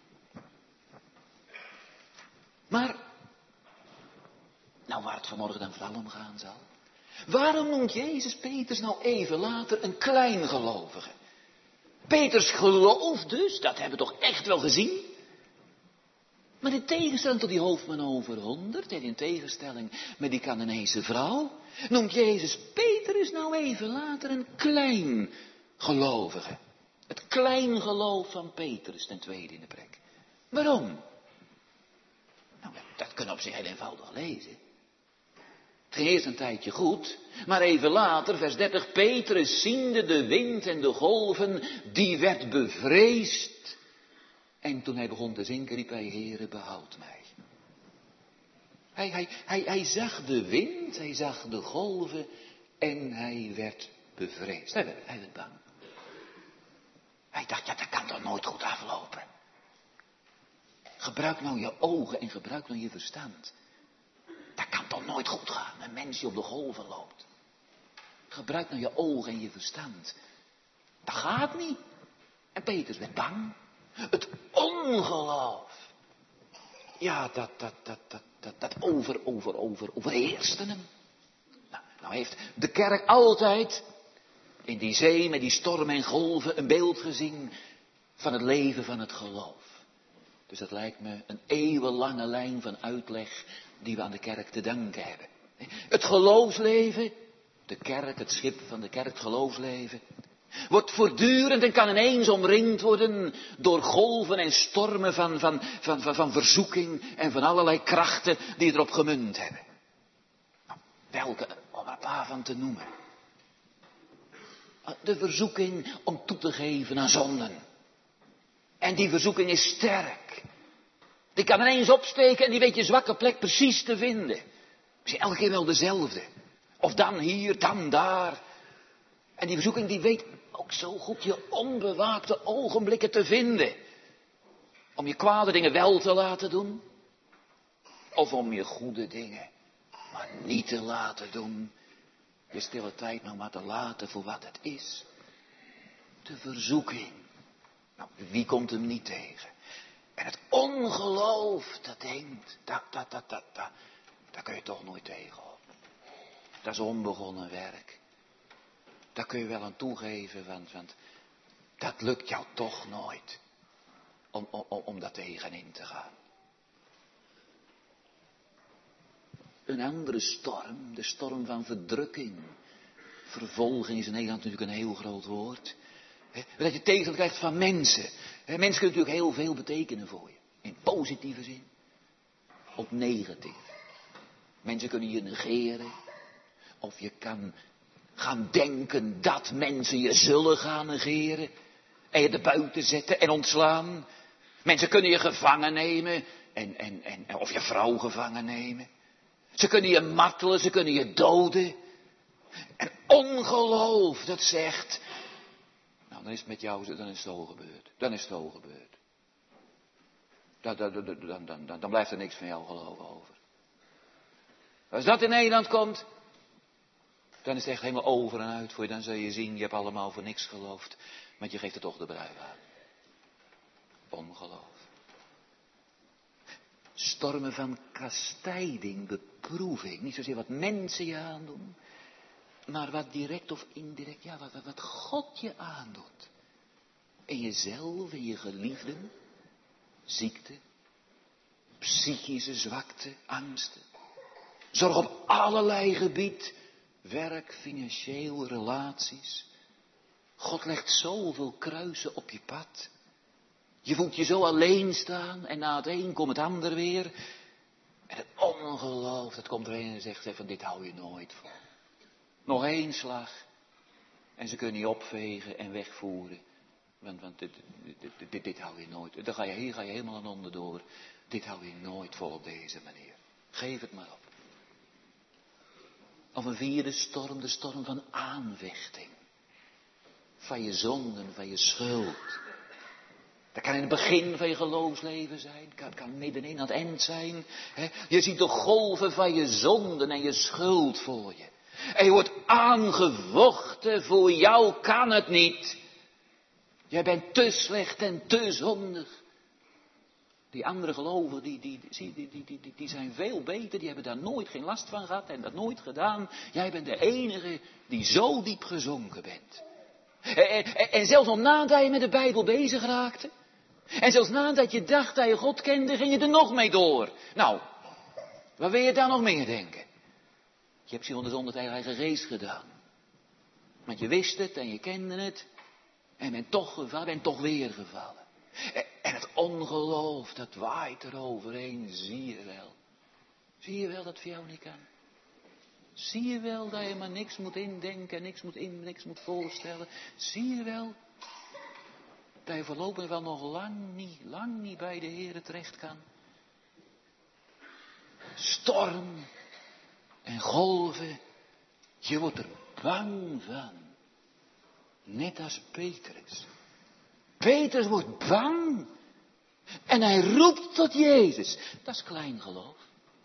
Maar, nou waar het vanmorgen dan vooral om gaan zal. Waarom noemt Jezus Petrus nou even later een kleingelovige? Peters geloof dus, dat hebben we toch echt wel gezien. Maar in tegenstelling tot die hoofdman over 100 en in tegenstelling met die Canaanese vrouw, noemt Jezus Petrus nou even later een kleingelovige. Het kleingeloof van Petrus ten tweede in de preek. Waarom? Nou, dat kunnen we op zich heel eenvoudig lezen. Het ging eerst een tijdje goed, maar even later, vers 30, Petrus ziende de wind en de golven, die werd bevreesd. En toen hij begon te zinken, riep hij, Heere, behoud mij. Hij zag de wind, hij zag de golven en hij werd bevreesd. Hij werd bang. Hij dacht, ja, dat kan toch nooit goed aflopen. Gebruik nou je ogen en gebruik nou je verstand. Dat kan toch nooit goed gaan, een mens die op de golven loopt. Gebruik nou je ogen en je verstand. Dat gaat niet. En Petrus werd bang. Het ongeloof. Ja, dat overheerste hem. Nou heeft de kerk altijd in die zee met die stormen en golven een beeld gezien van het leven van het geloof. Dus dat lijkt me een eeuwenlange lijn van uitleg die we aan de kerk te danken hebben. Het geloofsleven, de kerk, het schip van de kerk, het geloofsleven, wordt voortdurend en kan ineens omringd worden door golven en stormen van verzoeking en van allerlei krachten die erop gemunt hebben. Nou, welke, om er een paar van te noemen. De verzoeking om toe te geven aan zonden. En die verzoeking is sterk. Die kan ineens opsteken en die weet je zwakke plek precies te vinden. Misschien elke keer wel dezelfde. Of dan hier, dan daar. En die verzoeking die weet ook zo goed je onbewaakte ogenblikken te vinden. Om je kwade dingen wel te laten doen. Of om je goede dingen maar niet te laten doen. Je stille tijd nog maar te laten voor wat het is. De verzoeking. Nou, wie komt hem niet tegen? En het ongeloof dat denkt, daar kun je toch nooit tegenop. Dat is onbegonnen werk. Daar kun je wel aan toegeven, want dat lukt jou toch nooit. Om daar tegenin te gaan. Een andere storm, de storm van verdrukking. Vervolging is in Nederland natuurlijk een heel groot woord. Dat je tegen krijgt van mensen. Mensen kunnen natuurlijk heel veel betekenen voor je. In positieve zin. Of negatief. Mensen kunnen je negeren. Of je kan gaan denken dat mensen je zullen gaan negeren. En je erbuiten zetten en ontslaan. Mensen kunnen je gevangen nemen. Of je vrouw gevangen nemen. Ze kunnen je martelen, ze kunnen je doden. En ongeloof dat zegt... Nou, dan is het met jou, dan is het zo gebeurd. Dan is het zo gebeurd. Dan blijft er niks van jouw geloof over. Als dat in Nederland komt, dan is het echt helemaal over en uit voor je. Dan zul je zien, je hebt allemaal voor niks geloofd. Want je geeft er toch de brui aan. Ongeloof. Stormen van kastijding, beproeving. Niet zozeer wat mensen je aandoen. Maar wat direct of indirect, ja, wat God je aandoet. In jezelf, in je geliefden. Ziekte. Psychische zwakte, angsten. Zorg op allerlei gebied. Werk, financieel, relaties. God legt zoveel kruisen op je pad. Je voelt je zo alleen staan en na het een komt het ander weer. En het ongeloof, dat komt erin en zegt van dit hou je nooit vol. Nog één slag. En ze kunnen je opvegen en wegvoeren. Want dit hou je nooit. Hier ga je helemaal aan onderdoor. Dit hou je nooit vol op deze manier. Geef het maar op. Of een vierde storm, de storm van aanvechting. Van je zonden, van je schuld. Dat kan in het begin van je geloofsleven zijn. Kan middenin aan het eind zijn. Je ziet de golven van je zonden en je schuld voor je. En je wordt aangevochten, voor jou kan het niet. Jij bent te slecht en te zondig. Die andere gelovigen, die zijn veel beter, die hebben daar nooit geen last van gehad en dat nooit gedaan. Jij bent de enige die zo diep gezonken bent. En zelfs nog nadat je met de Bijbel bezig raakte, en zelfs nadat je dacht dat je God kende, ging je er nog mee door. Nou, wat wil je daar nog meer denken? Je hebt je onder zonde tegen eigen geest gedaan. Want je wist het en je kende het. En bent toch gevallen, bent toch weer gevallen. En het ongeloof, dat waait eroverheen, zie je wel. Zie je wel dat het voor jou niet kan? Zie je wel dat je maar niks moet indenken, niks moet voorstellen? Zie je wel dat je voorlopig wel nog lang niet bij de Heere terecht kan? Storm en golven, je wordt er bang van. Net als Petrus. Petrus wordt bang. En hij roept tot Jezus. Dat is klein geloof.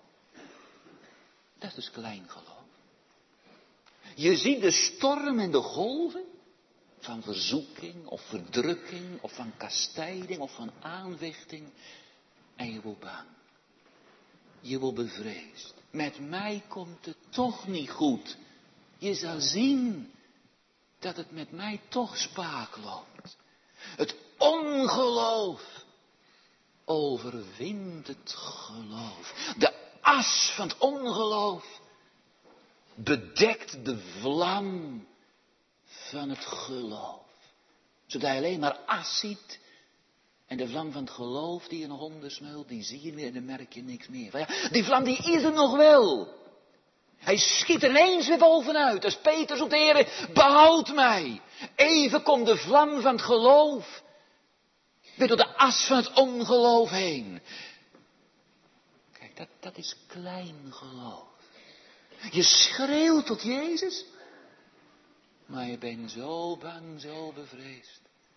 Dat is klein geloof. Je ziet de storm en de golven. Van verzoeking of verdrukking of van kastijding of van aanvechting. En je wordt bang. Je wordt bevreesd. Met mij komt het toch niet goed. Je zal zien dat het met mij toch spaak loopt. Het ongeloof overwint het geloof. De as van het ongeloof bedekt de vlam van het geloof. Zodat je alleen maar as ziet. En de vlam van het geloof die in een honden smeult, die zie je weer en dan merk je niks meer. Ja, die vlam die is er nog wel. Hij schiet er ineens weer bovenuit. Als Peter zoekt, Heere, behoud mij. Even komt de vlam van het geloof weer door de as van het ongeloof heen. Kijk, dat is klein geloof. Je schreeuwt tot Jezus, maar je bent zo bang, zo bevreesd,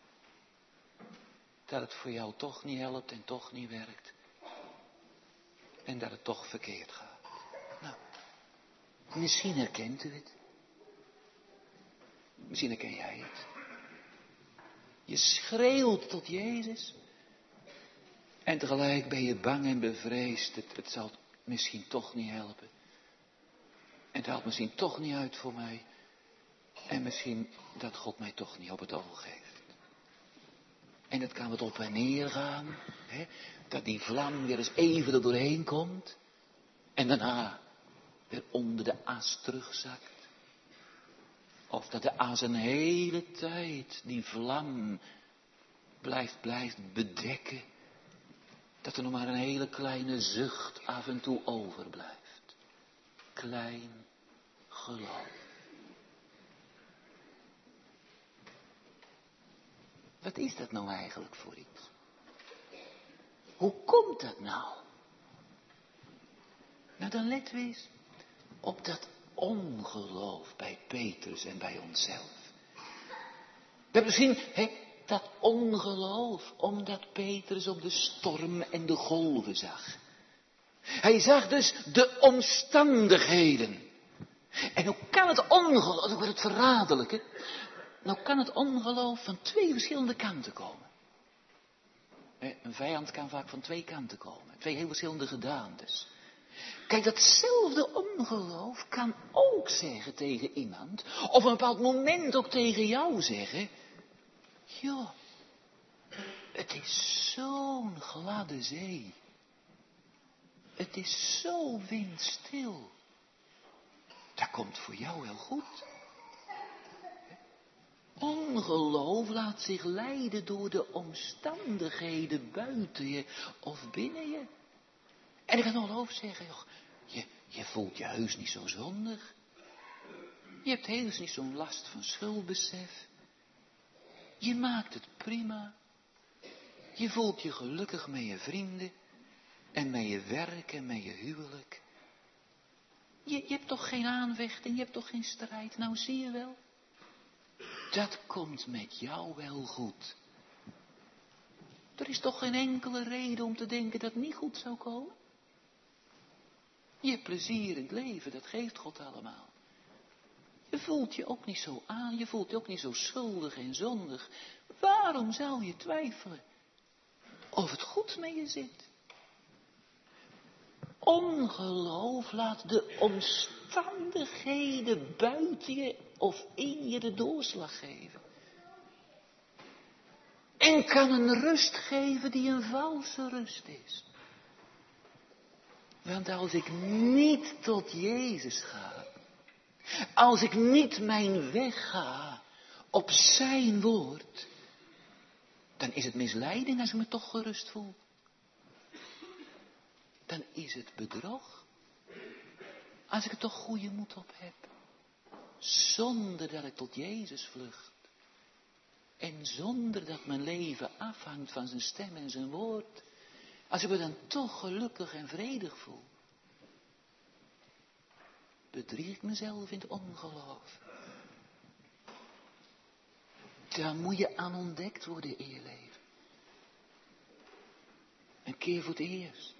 dat het voor jou toch niet helpt en toch niet werkt. En dat het toch verkeerd gaat. Nou, misschien herkent u het. Misschien herken jij het. Je schreeuwt tot Jezus. En tegelijk ben je bang en bevreesd. Het zal misschien toch niet helpen. En het haalt misschien toch niet uit voor mij. En misschien dat God mij toch niet op het oog heeft. En het kan wat op en neer gaan. Hè? Dat die vlam weer eens even er doorheen komt. En daarna weer onder de as terugzakt. Of dat de as een hele tijd die vlam blijft bedekken. Dat er nog maar een hele kleine zucht af en toe overblijft. Klein geloof. Wat is dat nou eigenlijk voor iets? Hoe komt dat nou? Nou, dan letten we eens op dat ongeloof bij Petrus en bij onszelf. We hebben gezien, dat ongeloof, omdat Petrus op de storm en de golven zag. Hij zag dus de omstandigheden. En hoe kan het ongeloof, dat wordt het verraderlijke, nou kan het ongeloof van twee verschillende kanten komen. Een vijand kan vaak van twee kanten komen. Twee heel verschillende gedaantes. Kijk, datzelfde ongeloof kan ook zeggen tegen iemand, of op een bepaald moment ook tegen jou zeggen, joh, het is zo'n gladde zee. Het is zo windstil. Dat komt voor jou wel goed. Ongeloof laat zich leiden door de omstandigheden buiten je of binnen je. En ik kan ongeloof zeggen, joh, je voelt je heus niet zo zondig. Je hebt heus niet zo'n last van schuldbesef. Je maakt het prima. Je voelt je gelukkig met je vrienden. En met je werk en met je huwelijk. Je hebt toch geen aanvechting, je hebt toch geen strijd. Nou zie je wel. Dat komt met jou wel goed. Er is toch geen enkele reden om te denken dat het niet goed zou komen. Je hebt plezier in het leven, dat geeft God allemaal. Je voelt je ook niet zo aan, je voelt je ook niet zo schuldig en zondig. Waarom zou je twijfelen of het goed met je zit? Ongeloof laat de omstandigheden buiten je of in je de doorslag geven. En kan een rust geven die een valse rust is. Want als ik niet tot Jezus ga, als ik niet mijn weg ga op zijn woord, dan is het misleiding als ik me toch gerust voel. Dan is het bedrog. Als ik er toch goede moed op heb. Zonder dat ik tot Jezus vlucht. En zonder dat mijn leven afhangt van zijn stem en zijn woord. Als ik me dan toch gelukkig en vredig voel. Bedrieg ik mezelf in het ongeloof. Daar moet je aan ontdekt worden in je leven. Een keer voor het eerst.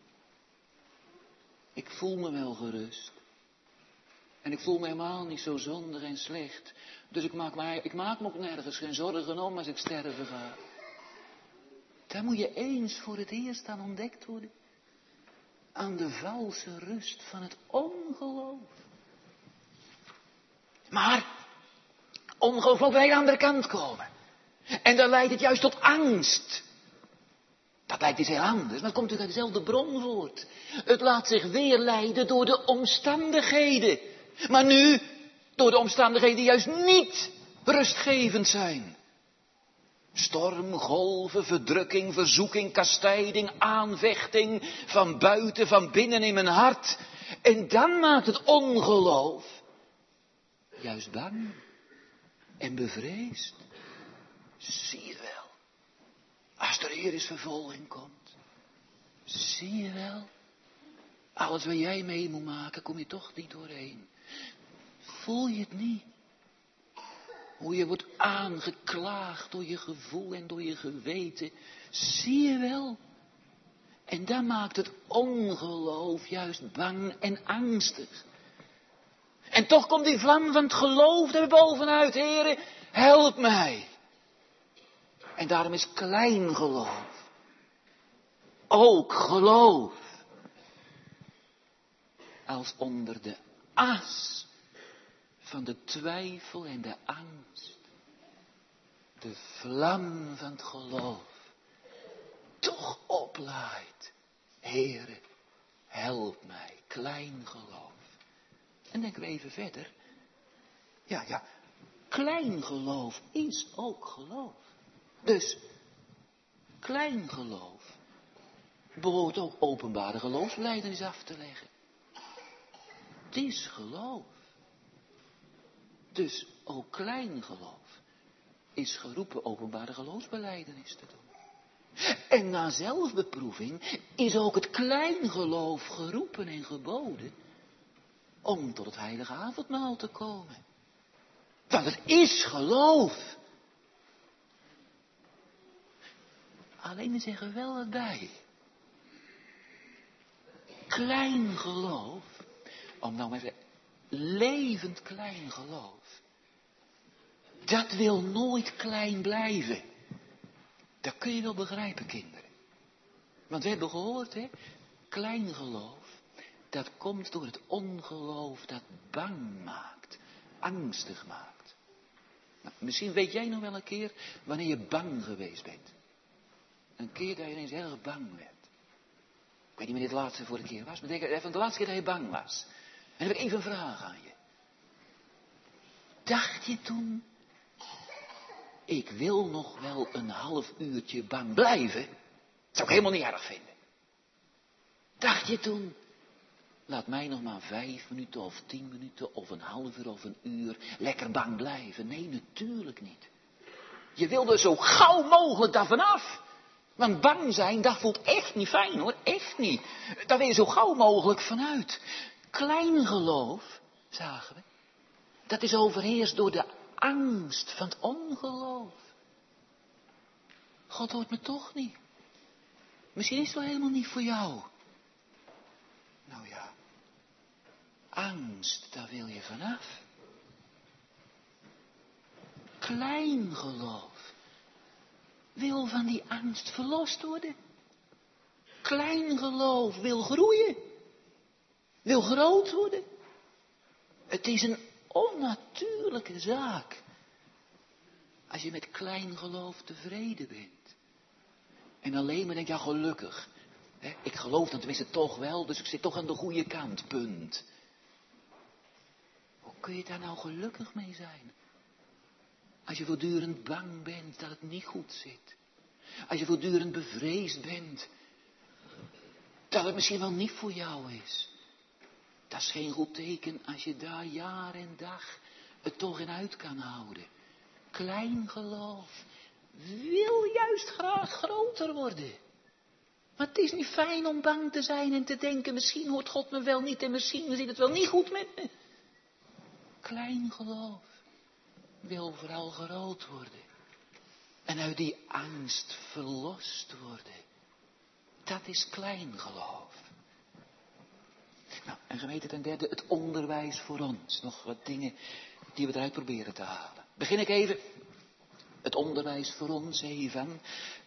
Ik voel me wel gerust. En ik voel me helemaal niet zo zondig en slecht. Dus ik maak me ook nergens geen zorgen om als ik sterven ga. Daar moet je eens voor het eerst aan ontdekt worden. Aan de valse rust van het ongeloof. Maar ongeloof moet bij de andere kant komen. En dan leidt het juist tot angst. Dat lijkt iets heel anders, maar het komt natuurlijk uit dezelfde bron voort. Het laat zich weer leiden door de omstandigheden. Maar nu door de omstandigheden die juist niet rustgevend zijn. Storm, golven, verdrukking, verzoeking, kastijding, aanvechting, van buiten, van binnen in mijn hart. En dan maakt het ongeloof juist bang en bevreesd. Zie je wel, als er hier eens vervolging komt. Zie je wel, alles wat jij mee moet maken, kom je toch niet doorheen. Voel je het niet? Hoe je wordt aangeklaagd door je gevoel en door je geweten. Zie je wel? En dan maakt het ongeloof juist bang en angstig. En toch komt die vlam van het geloof er bovenuit. Heren, help mij. En daarom is klein geloof ook geloof. Als onder de as van de twijfel en de angst de vlam van het geloof toch oplaait. Heere, help mij, klein geloof. En denken we even verder. Ja, klein geloof is ook geloof. Dus, klein geloof behoort ook openbare geloofsbelijdenis af te leggen. Het is geloof. Dus ook klein geloof is geroepen openbare geloofsbelijdenis te doen. En na zelfbeproeving is ook het klein geloof geroepen en geboden om tot het heilige avondmaal te komen. Want het is geloof. Alleen er zeggen wel wat bij. Klein geloof, om nou maar even levend klein geloof, dat wil nooit klein blijven. Dat kun je wel begrijpen, kinderen. Want we hebben gehoord, hè, klein geloof, dat komt door het ongeloof dat bang maakt, angstig maakt. Nou, misschien weet jij nog wel een keer wanneer je bang geweest bent. Een keer dat je ineens erg bang werd. Ik weet niet wanneer het laatste voor de keer was, maar denk even de laatste keer dat je bang was. En dan heb ik even een vraag aan je. Dacht je toen, ik wil nog wel een half uurtje bang blijven? Dat zou ik helemaal niet erg vinden. Dacht je toen, laat mij nog maar 5 minuten of 10 minuten of een half uur of een uur lekker bang blijven? Nee, natuurlijk niet. Je wilde zo gauw mogelijk daarvan af. Want bang zijn, dat voelt echt niet fijn hoor, echt niet. Daar wil je zo gauw mogelijk vanuit. Klein geloof, zagen we, dat is overheerst door de angst van het ongeloof. God hoort me toch niet. Misschien is het wel helemaal niet voor jou. Nou ja, angst, daar wil je vanaf. Klein geloof wil van die angst verlost worden. Klein geloof wil groeien. Wil groot worden. Het is een onnatuurlijke zaak. Als je met klein geloof tevreden bent. En alleen maar denkt, ja gelukkig. Ik geloof dan tenminste toch wel, dus ik zit toch aan de goede kant, punt. Hoe kun je daar nou gelukkig mee zijn? Als je voortdurend bang bent dat het niet goed zit. Als je voortdurend bevreesd bent dat het misschien wel niet voor jou is. Dat is geen goed teken als je daar jaar en dag het toch in uit kan houden. Klein geloof wil juist graag groter worden. Maar het is niet fijn om bang te zijn en te denken, misschien hoort God me wel niet en misschien zit het wel niet goed met me. Klein geloof wil vooral groot worden. En uit die angst verlost worden. Dat is klein geloof. Nou, en gemeente ten derde, het onderwijs voor ons. Nog wat dingen die we eruit proberen te halen. Begin ik even. Het onderwijs voor ons even.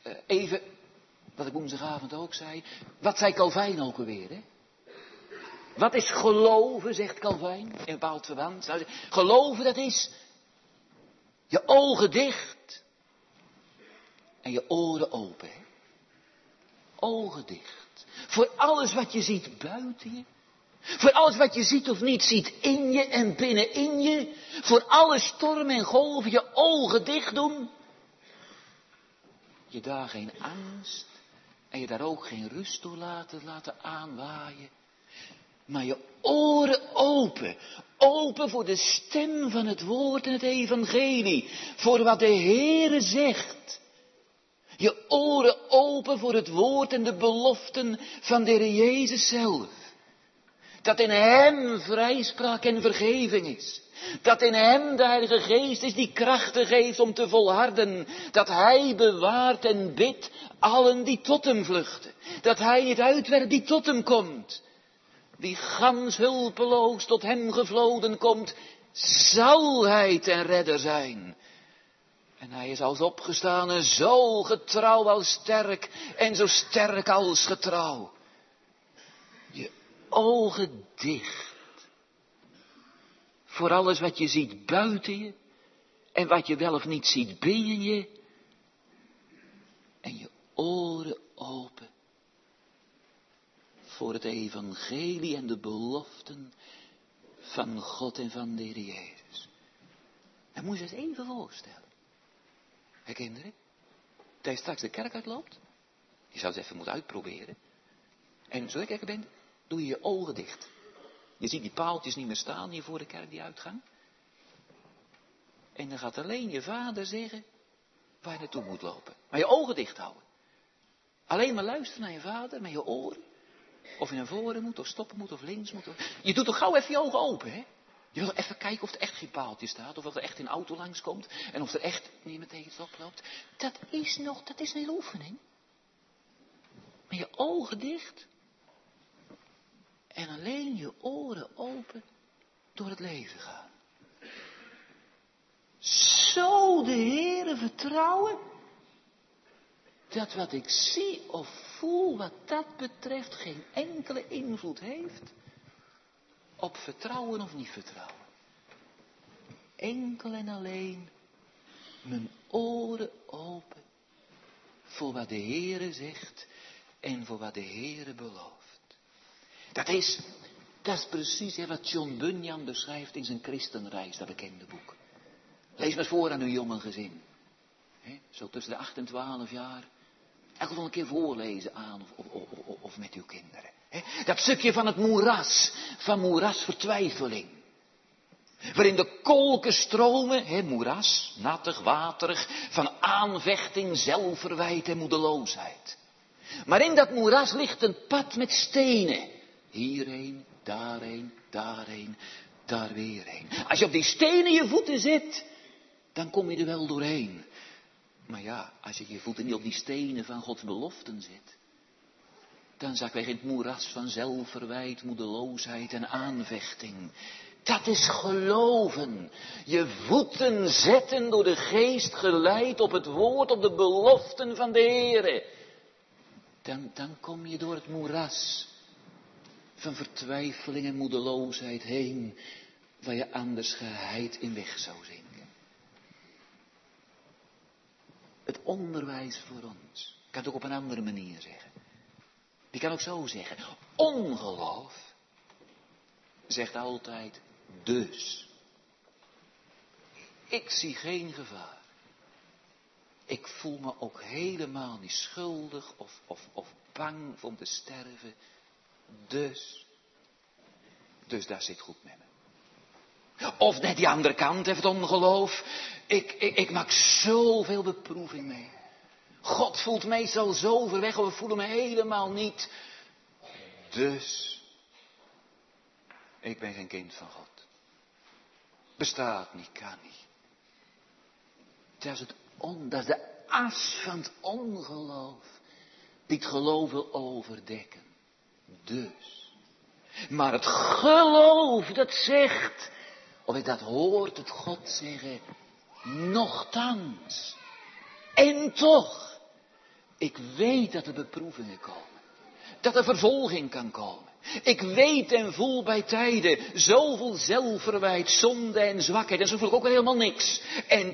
Even, wat ik woensdagavond ook zei. Wat zei Calvijn ook alweer, hè? Wat is geloven, zegt Calvijn in bepaald verband. Geloven, dat is je ogen dicht en je oren open. Hè? Ogen dicht. Voor alles wat je ziet buiten je. Voor alles wat je ziet of niet ziet in je en binnenin je. Voor alle stormen en golven je ogen dicht doen. Je daar geen angst en je daar ook geen rust door laten aanwaaien. Maar je oren open. Open voor de stem van het woord en het evangelie. Voor wat de Heere zegt. Je oren open voor het woord en de beloften van de Heer Jezus zelf. Dat in hem vrijspraak en vergeving is. Dat in hem de Heilige Geest is die krachten geeft om te volharden. Dat hij bewaart en bidt allen die tot hem vluchten. Dat hij niet uitwerpt die tot hem komt. Wie gans hulpeloos tot hem gevloden komt, zal hij ten redder zijn. En hij is als opgestane zo getrouw als sterk en zo sterk als getrouw. Je ogen dicht. Voor alles wat je ziet buiten je en wat je wel of niet ziet binnen je. En je oren open. Voor het evangelie en de beloften van God en van de Heer Jezus. En moet je eens even voorstellen. Hè, kinderen? Dat je straks de kerk uitloopt. Je zou het even moeten uitproberen. En zo ik bent, doe je je ogen dicht. Je ziet die paaltjes niet meer staan hier voor de kerk, die uitgang. En dan gaat alleen je vader zeggen waar je naartoe moet lopen. Maar je ogen dicht houden. Alleen maar luisteren naar je vader met je oren. Of je naar voren moet, of stoppen moet, of links moet. Je doet toch gauw even je ogen open, hè? Je wil even kijken of er echt geen paaltje staat. Of of er echt een auto langskomt. En of er echt niemand tegen het oploopt. Dat is een hele oefening. Met je ogen dicht. En alleen je oren open door het leven gaan. Zo de Heere vertrouwen. Dat wat ik zie of voel wat dat betreft geen enkele invloed heeft op vertrouwen of niet vertrouwen. Enkel en alleen mijn oren open voor wat de Heere zegt en voor wat de Heere belooft. Dat is precies wat John Bunyan beschrijft in zijn Christenreis, dat bekende boek. Lees maar eens voor aan uw jonge gezin. Zo tussen de 8 en 12 jaar. Elke wel een keer voorlezen aan of met uw kinderen. Dat stukje van het moeras, van moerasvertwijfeling. Waarin de kolken stromen, moeras, nattig, waterig, van aanvechting, zelfverwijt en moedeloosheid. Maar in dat moeras ligt een pad met stenen. Hierheen, daarheen, daarheen, daar weer heen. Als je op die stenen je voeten zet, dan kom je er wel doorheen. Maar ja, als je je voeten niet op die stenen van Gods beloften zet, dan zak je in het moeras van zelfverwijt, moedeloosheid en aanvechting. Dat is geloven. Je voeten zetten door de geest geleid op het woord, op de beloften van de Heere. Dan kom je door het moeras van vertwijfeling en moedeloosheid heen, waar je anders geheid in weg zou zinken. Het onderwijs voor ons. Ik kan het ook op een andere manier zeggen. Die kan ook zo zeggen. Ongeloof zegt altijd dus. Ik zie geen gevaar. Ik voel me ook helemaal niet schuldig of bang om te sterven. Dus daar zit goed met me. Of net die andere kant heeft het ongeloof. Ik maak zoveel beproeving mee. God voelt meestal zo ver weg, of we voelen me helemaal niet. Dus, ik ben geen kind van God. Bestaat niet, kan niet. Dat is de as van het ongeloof, die het geloof wil overdekken. Dus. Maar het geloof dat zegt, of ik dat hoort het God zeggen, nochtans. En toch, ik weet dat er beproevingen komen. Dat er vervolging kan komen. Ik weet en voel bij tijden zoveel zelfverwijt, zonde en zwakheid. En zo voel ik ook helemaal niks. En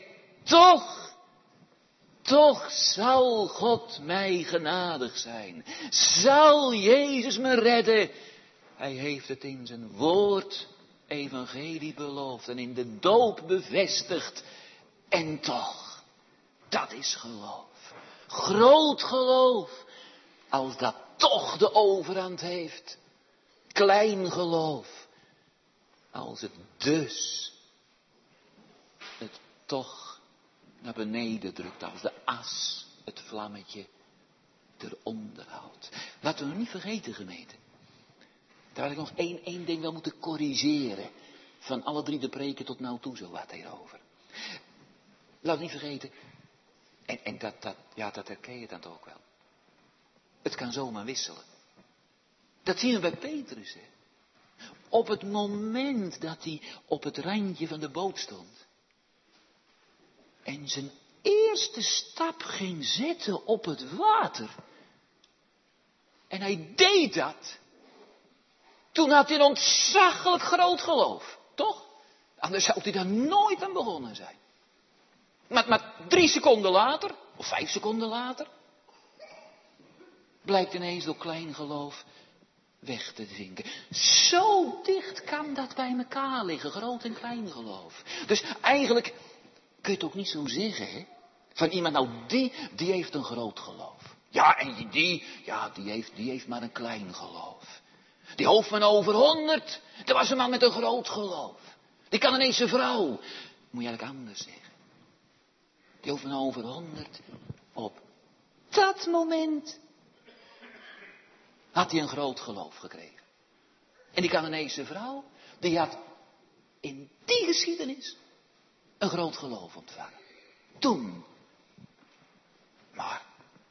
toch zal God mij genadig zijn. Zal Jezus me redden. Hij heeft het in zijn woord, evangelie beloofd en in de doop bevestigd. En toch, dat is geloof. Groot geloof. Als dat toch de overhand heeft. Klein geloof. Als het dus het toch naar beneden drukt. Als de as het vlammetje eronder houdt. Laten we niet vergeten, gemeente. Daar had ik nog één ding wel moeten corrigeren. Van alle 3 de preken tot nou toe zo wat hierover. Laat niet vergeten. En dat herken je dan toch ook wel. Het kan zomaar wisselen. Dat zien we bij Petrus. Hè. Op het moment dat hij op het randje van de boot stond. En zijn eerste stap ging zetten op het water. En hij deed dat. Toen had hij een ontzaglijk groot geloof. Toch? Anders zou hij daar nooit aan begonnen zijn. Maar 3 seconden later, of 5 seconden later, blijkt ineens door klein geloof weg te zinken. Zo dicht kan dat bij elkaar liggen, groot en klein geloof. Dus eigenlijk kun je het ook niet zo zeggen, hè? Van iemand, nou die heeft een groot geloof. Ja, en die heeft maar een klein geloof. Die hoofdman over 100, dat was een man met een groot geloof. Die kan ineens zijn vrouw. Moet je eigenlijk anders zeggen. Die hoofdman over 100, op dat moment had hij een groot geloof gekregen. En die Canaanese vrouw, die had in die geschiedenis een groot geloof ontvangen. Toen. Maar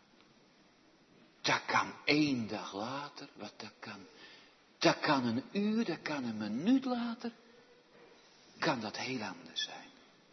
dat kan 1 dag later, dat kan een uur, dat kan een minuut later, kan dat heel anders zijn.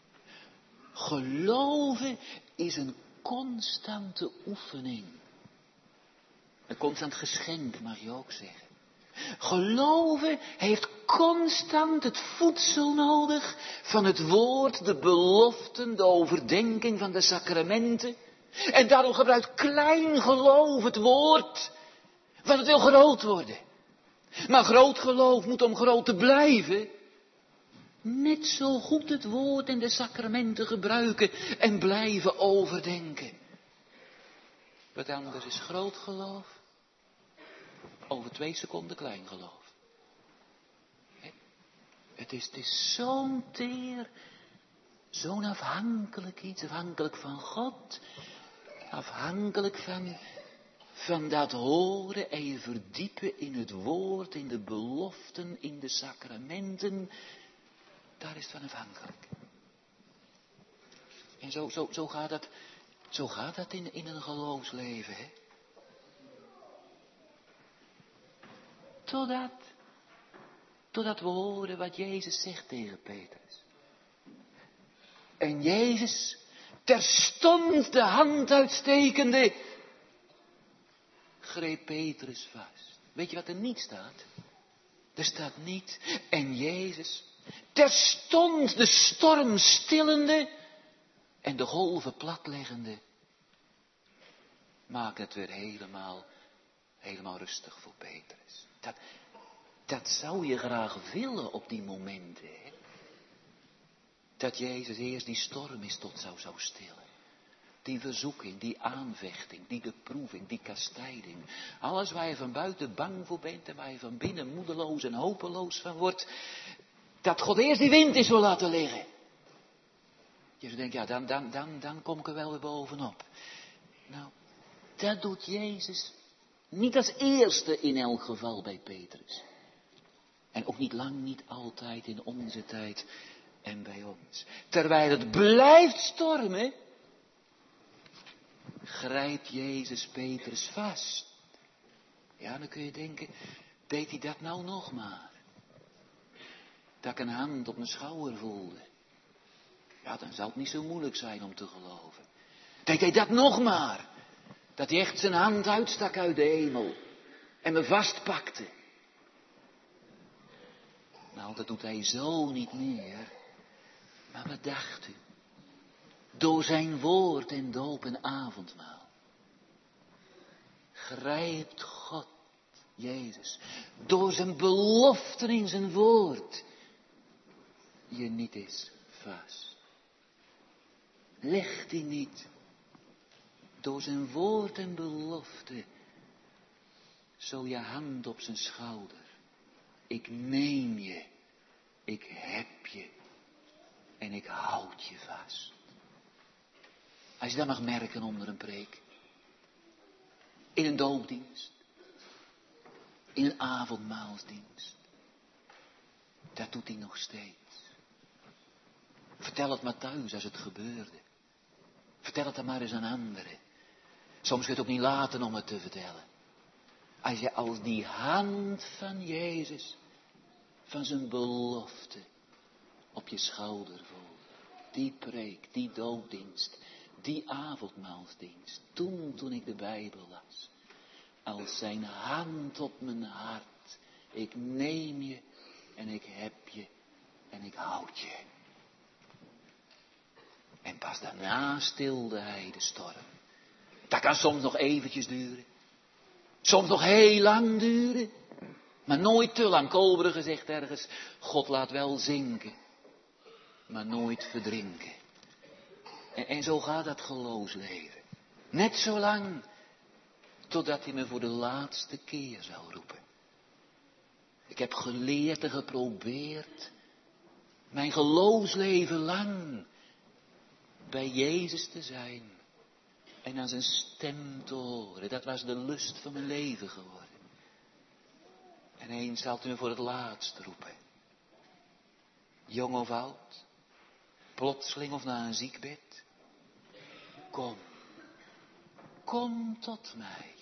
Geloven is een constante oefening. Een constant geschenk, mag je ook zeggen. Geloven heeft constant het voedsel nodig van het woord, de beloften, de overdenking van de sacramenten. En daarom gebruikt klein geloof het woord, want het wil groot worden. Maar groot geloof moet om groot te blijven, net zo goed het woord en de sacramenten gebruiken en blijven overdenken. Wat anders is groot geloof. Over 2 seconden klein geloof. Het is zo'n teer, zo'n afhankelijk iets, afhankelijk van God, afhankelijk van dat horen en je verdiepen in het woord, in de beloften, in de sacramenten. Daar is het van afhankelijk. En zo gaat dat in een geloofsleven, hè. Totdat we horen wat Jezus zegt tegen Petrus. En Jezus, terstond de hand uitstekende, greep Petrus vast. Weet je wat er niet staat? Er staat niet, en Jezus, terstond de storm stillende en de golven platleggende, maakt het weer helemaal rustig voor Petrus. Dat zou je graag willen op die momenten. Hè? Dat Jezus eerst die storm is tot zou stillen. Die verzoeking, die aanvechting, die beproeving, die kastijding. Alles waar je van buiten bang voor bent en waar je van binnen moedeloos en hopeloos van wordt. Dat God eerst die wind is wil laten liggen. Je zou denken, ja, dan kom ik er wel weer bovenop. Nou, dat doet Jezus niet als eerste in elk geval bij Petrus. En ook niet lang, niet altijd in onze tijd en bij ons. Terwijl het blijft stormen, grijpt Jezus Petrus vast. Ja, dan kun je denken, deed hij dat nou nog maar? Dat ik een hand op mijn schouder voelde. Ja, dan zou het niet zo moeilijk zijn om te geloven. Deed hij dat nog maar? Dat hij echt zijn hand uitstak uit de hemel en me vastpakte. Nou, dat doet hij zo niet meer. Maar wat dacht u? Door zijn woord en doop en avondmaal grijpt God, Jezus, door zijn beloften in zijn woord, je niet eens vast. Legt hij niet door zijn woord en belofte zo je hand op zijn schouder. Ik neem je, ik heb je en ik houd je vast. Als je dat mag merken onder een preek. In een doopdienst. In een avondmaalsdienst. Dat doet hij nog steeds. Vertel het maar thuis als het gebeurde. Vertel het dan maar eens aan anderen. Soms kun je het ook niet laten om het te vertellen. Als je als die hand van Jezus, van zijn belofte, op je schouder voelt. Die preek, die doopdienst, die avondmaalsdienst. Toen ik de Bijbel las. Als zijn hand op mijn hart. Ik neem je en ik heb je en ik houd je. En pas daarna stilde hij de storm. Dat kan soms nog eventjes duren. Soms nog heel lang duren. Maar nooit te lang. Kolbrugge zegt ergens, God laat wel zinken. Maar nooit verdrinken. En zo gaat dat geloofsleven. Net zo lang. Totdat hij me voor de laatste keer zou roepen. Ik heb geleerd en geprobeerd. Mijn geloofsleven lang. Bij Jezus te zijn. En aan zijn stem te horen. Dat was de lust van mijn leven geworden. En eens zal hij me voor het laatst roepen. Jong of oud. Plotseling of na een ziekbed. Kom. Kom tot mij.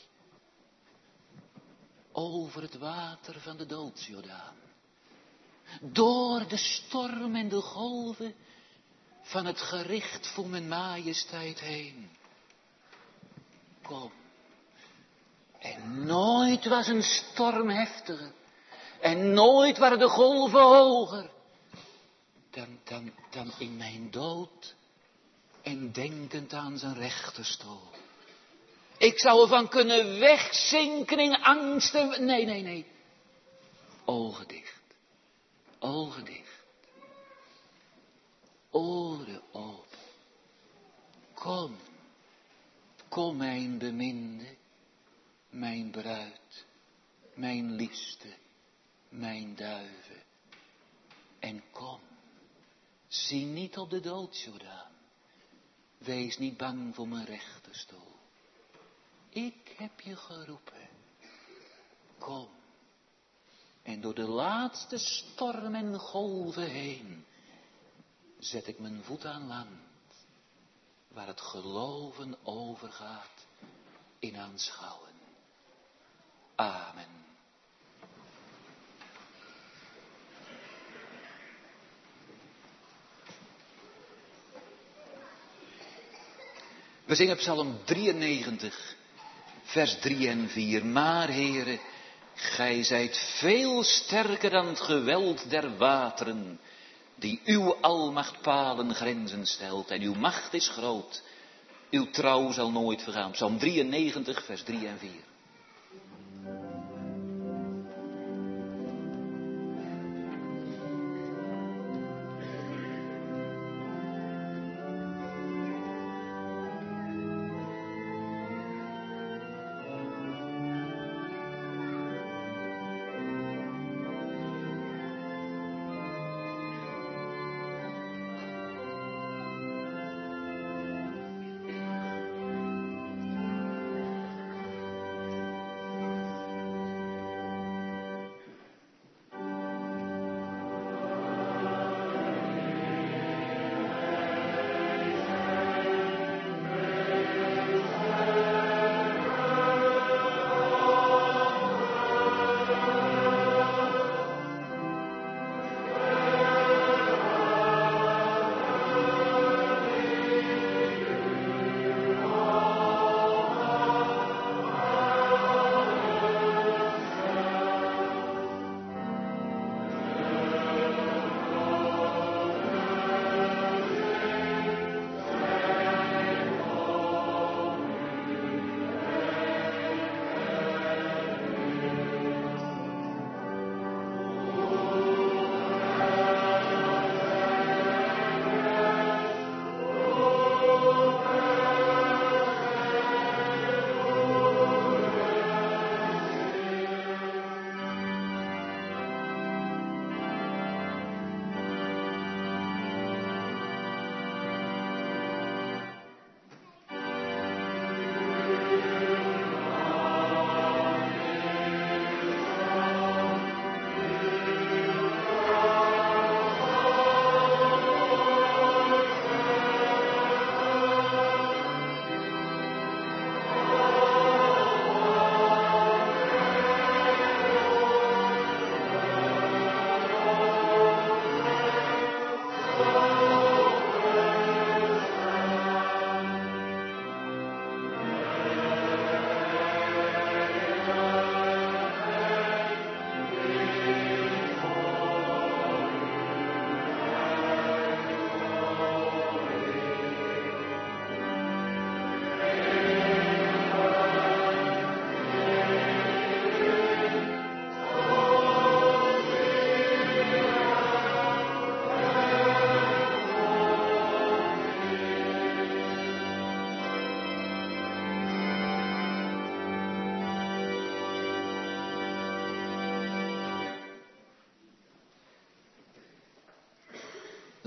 Over het water van de doodsjordaan. Door de storm en de golven van het gericht voor mijn majesteit heen. Kom. En nooit was een storm heftiger. En nooit waren de golven hoger. Dan in mijn dood. En denkend aan zijn rechterstoel. Ik zou ervan kunnen wegzinken in angst en... Nee. Ogen dicht. Ogen dicht. Oren open. Kom. Kom mijn beminde. Mijn bruid. Mijn liefste. Mijn duiven. En kom. Zie niet op de doodsjordaan. Wees niet bang voor mijn rechterstoel. Ik heb je geroepen. Kom. En door de laatste storm en golven heen zet ik mijn voet aan land. Waar het geloven overgaat in aanschouwen. Amen. We zingen Psalm 93, vers 3 en 4. Maar, Heere, gij zijt veel sterker dan het geweld der wateren, die uw almacht palen grenzen stelt. En uw macht is groot, uw trouw zal nooit vergaan. Psalm 93, vers 3 en 4.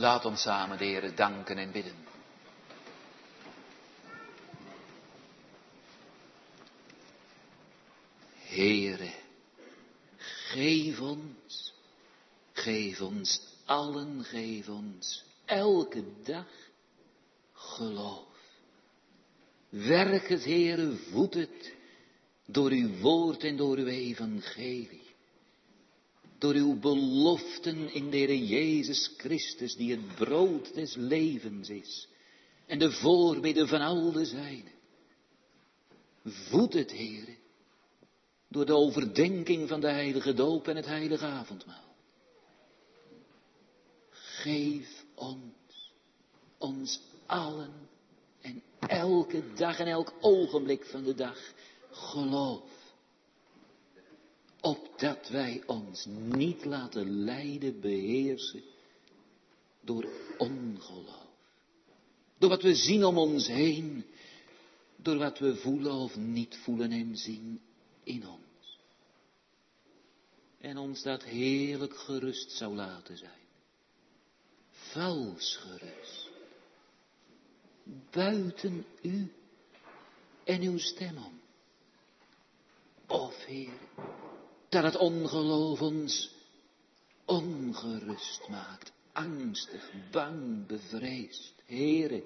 Laat ons samen de Heere danken en bidden. Heere, geef ons allen, geef ons elke dag geloof. Werk het, Heere, voed het door uw woord en door uw evangelie. Door uw beloften in de Heere Jezus Christus, die het brood des levens is. En de voorbidder van al de zijnen. Voed het, Heere, door de overdenking van de heilige doop en het heilige avondmaal. Geef ons allen en elke dag en elk ogenblik van de dag geloof. Opdat wij ons niet laten leiden, beheersen door ongeloof. Door wat we zien om ons heen, door wat we voelen of niet voelen en zien in ons. En ons dat heerlijk gerust zou laten zijn. Vals gerust. Buiten u en uw stem om. Of, Heer, dat het ongeloof ons ongerust maakt, angstig, bang, bevreesd. Heere,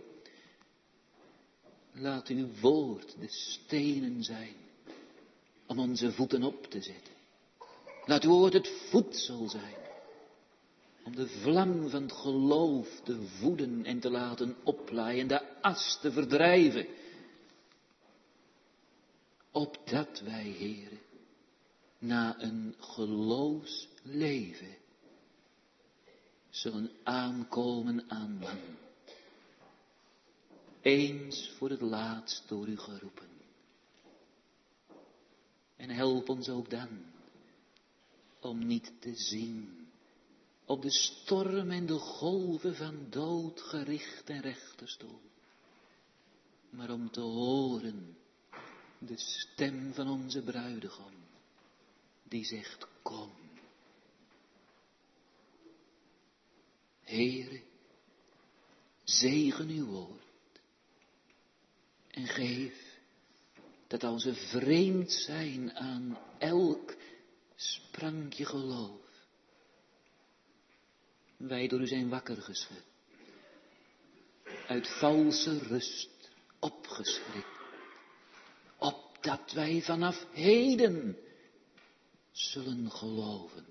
laat uw woord de stenen zijn om onze voeten op te zetten. Laat uw woord het voedsel zijn om de vlam van het geloof te voeden en te laten oplaaien, de as te verdrijven. Opdat wij, Heere, na een geloofsleven zullen aankomen aan man. Eens voor het laatst door u geroepen. En help ons ook dan om niet te zien op de storm en de golven van dood gericht en rechterstoel. Maar om te horen de stem van onze bruidegom. Die zegt, kom. Heere, zegen uw woord. En geef dat als we vreemd zijn aan elk sprankje geloof. Wij door u zijn wakker geschud. Uit valse rust opgeschrikt. Opdat wij vanaf heden zullen geloven.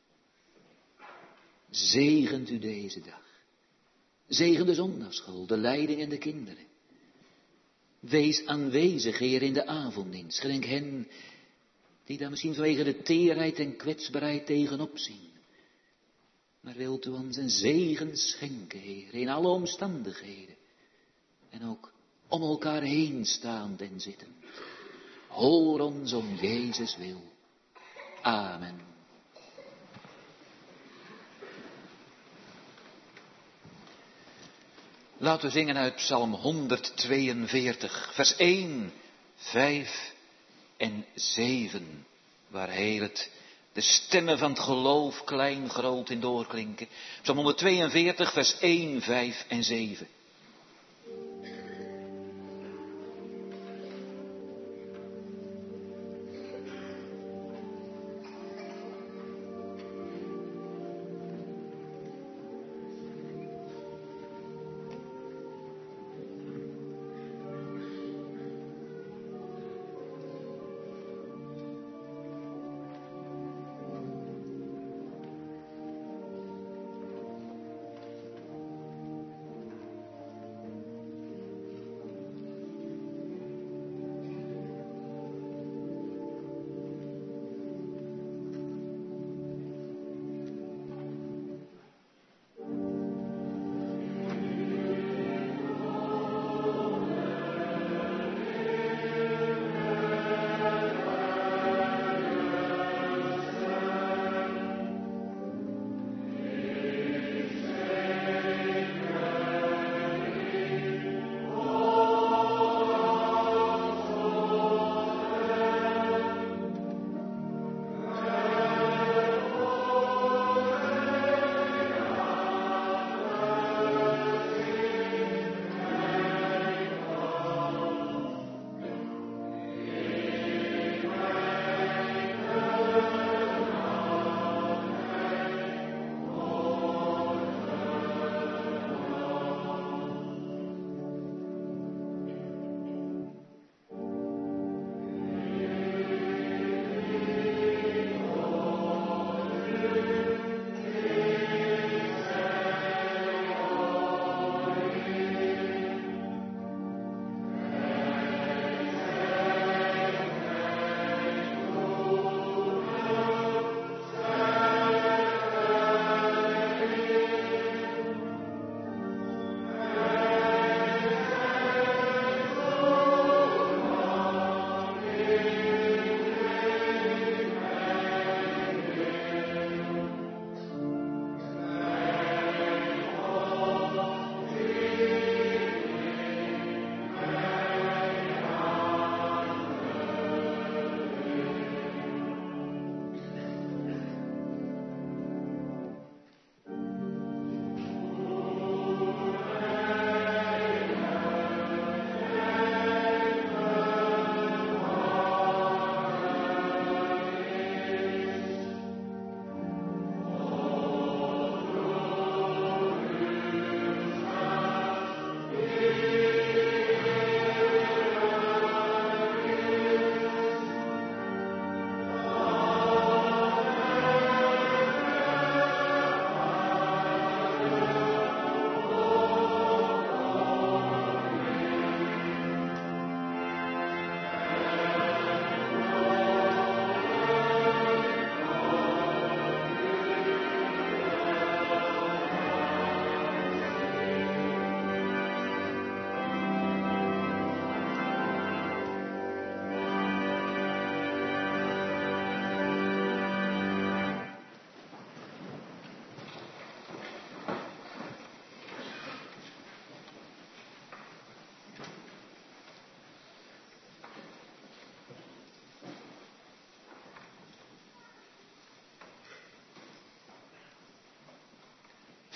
Zegent u deze dag. Zegen de zondagsschool, de leiding en de kinderen. Wees aanwezig, Heer, in de avonddienst. Gedenk hen die daar misschien vanwege de teerheid en kwetsbaarheid tegenop zien. Maar wilt u ons een zegen schenken, Heer, in alle omstandigheden. En ook om elkaar heen staand en zittend. Hoor ons om Jezus wil. Amen. Laten we zingen uit Psalm 142, vers 1, 5 en 7. Waar heel het de stemmen van het geloof klein, groot in doorklinken. Psalm 142, vers 1, 5 en 7.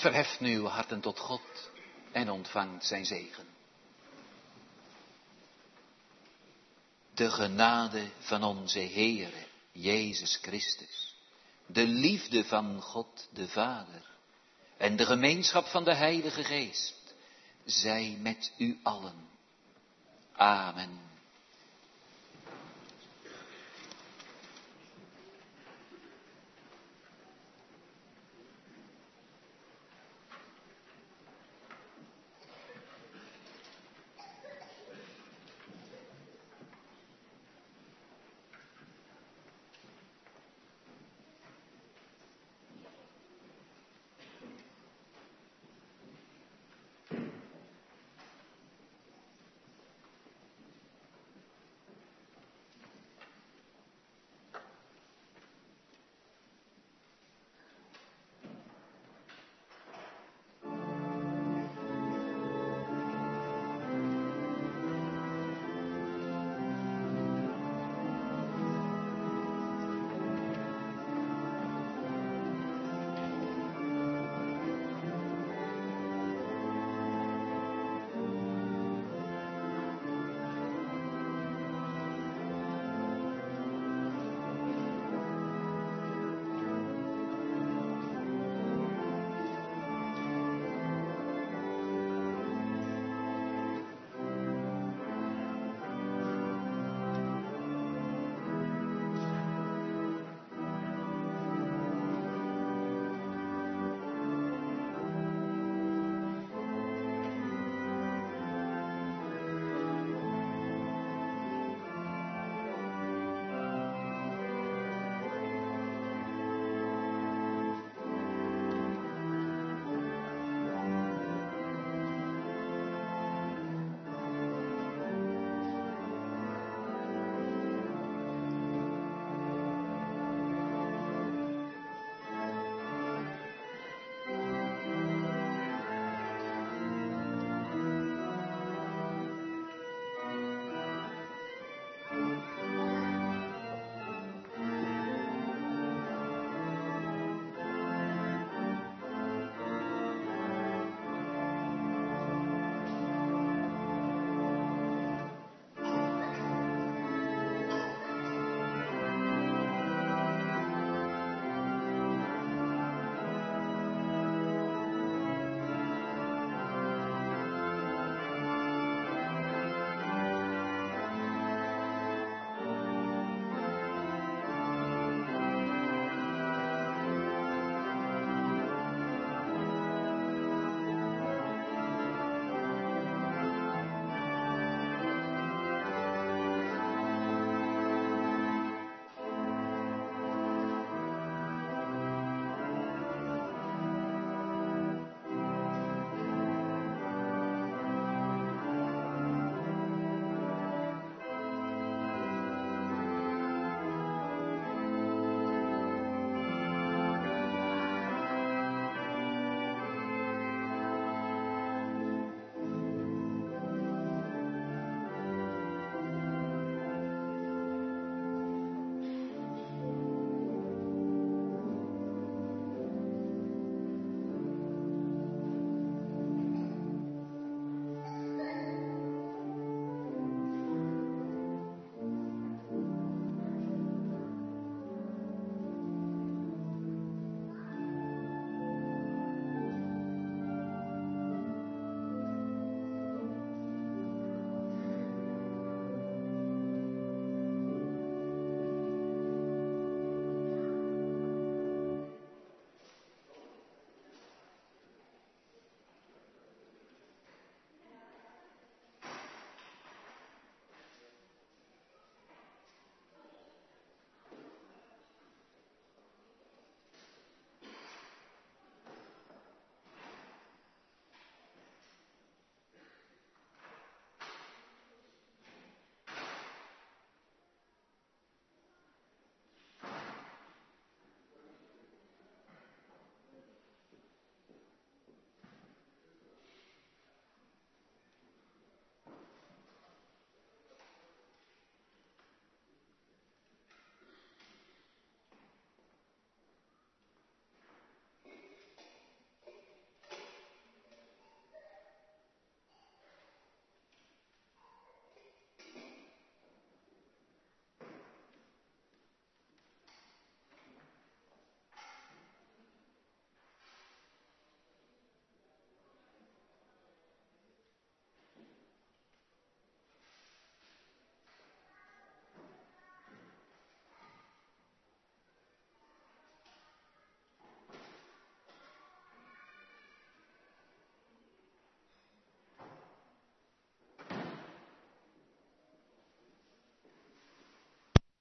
Verheft nu uw harten tot God en ontvangt zijn zegen. De genade van onze Heere Jezus Christus, de liefde van God de Vader en de gemeenschap van de Heilige Geest, zij met u allen. Amen.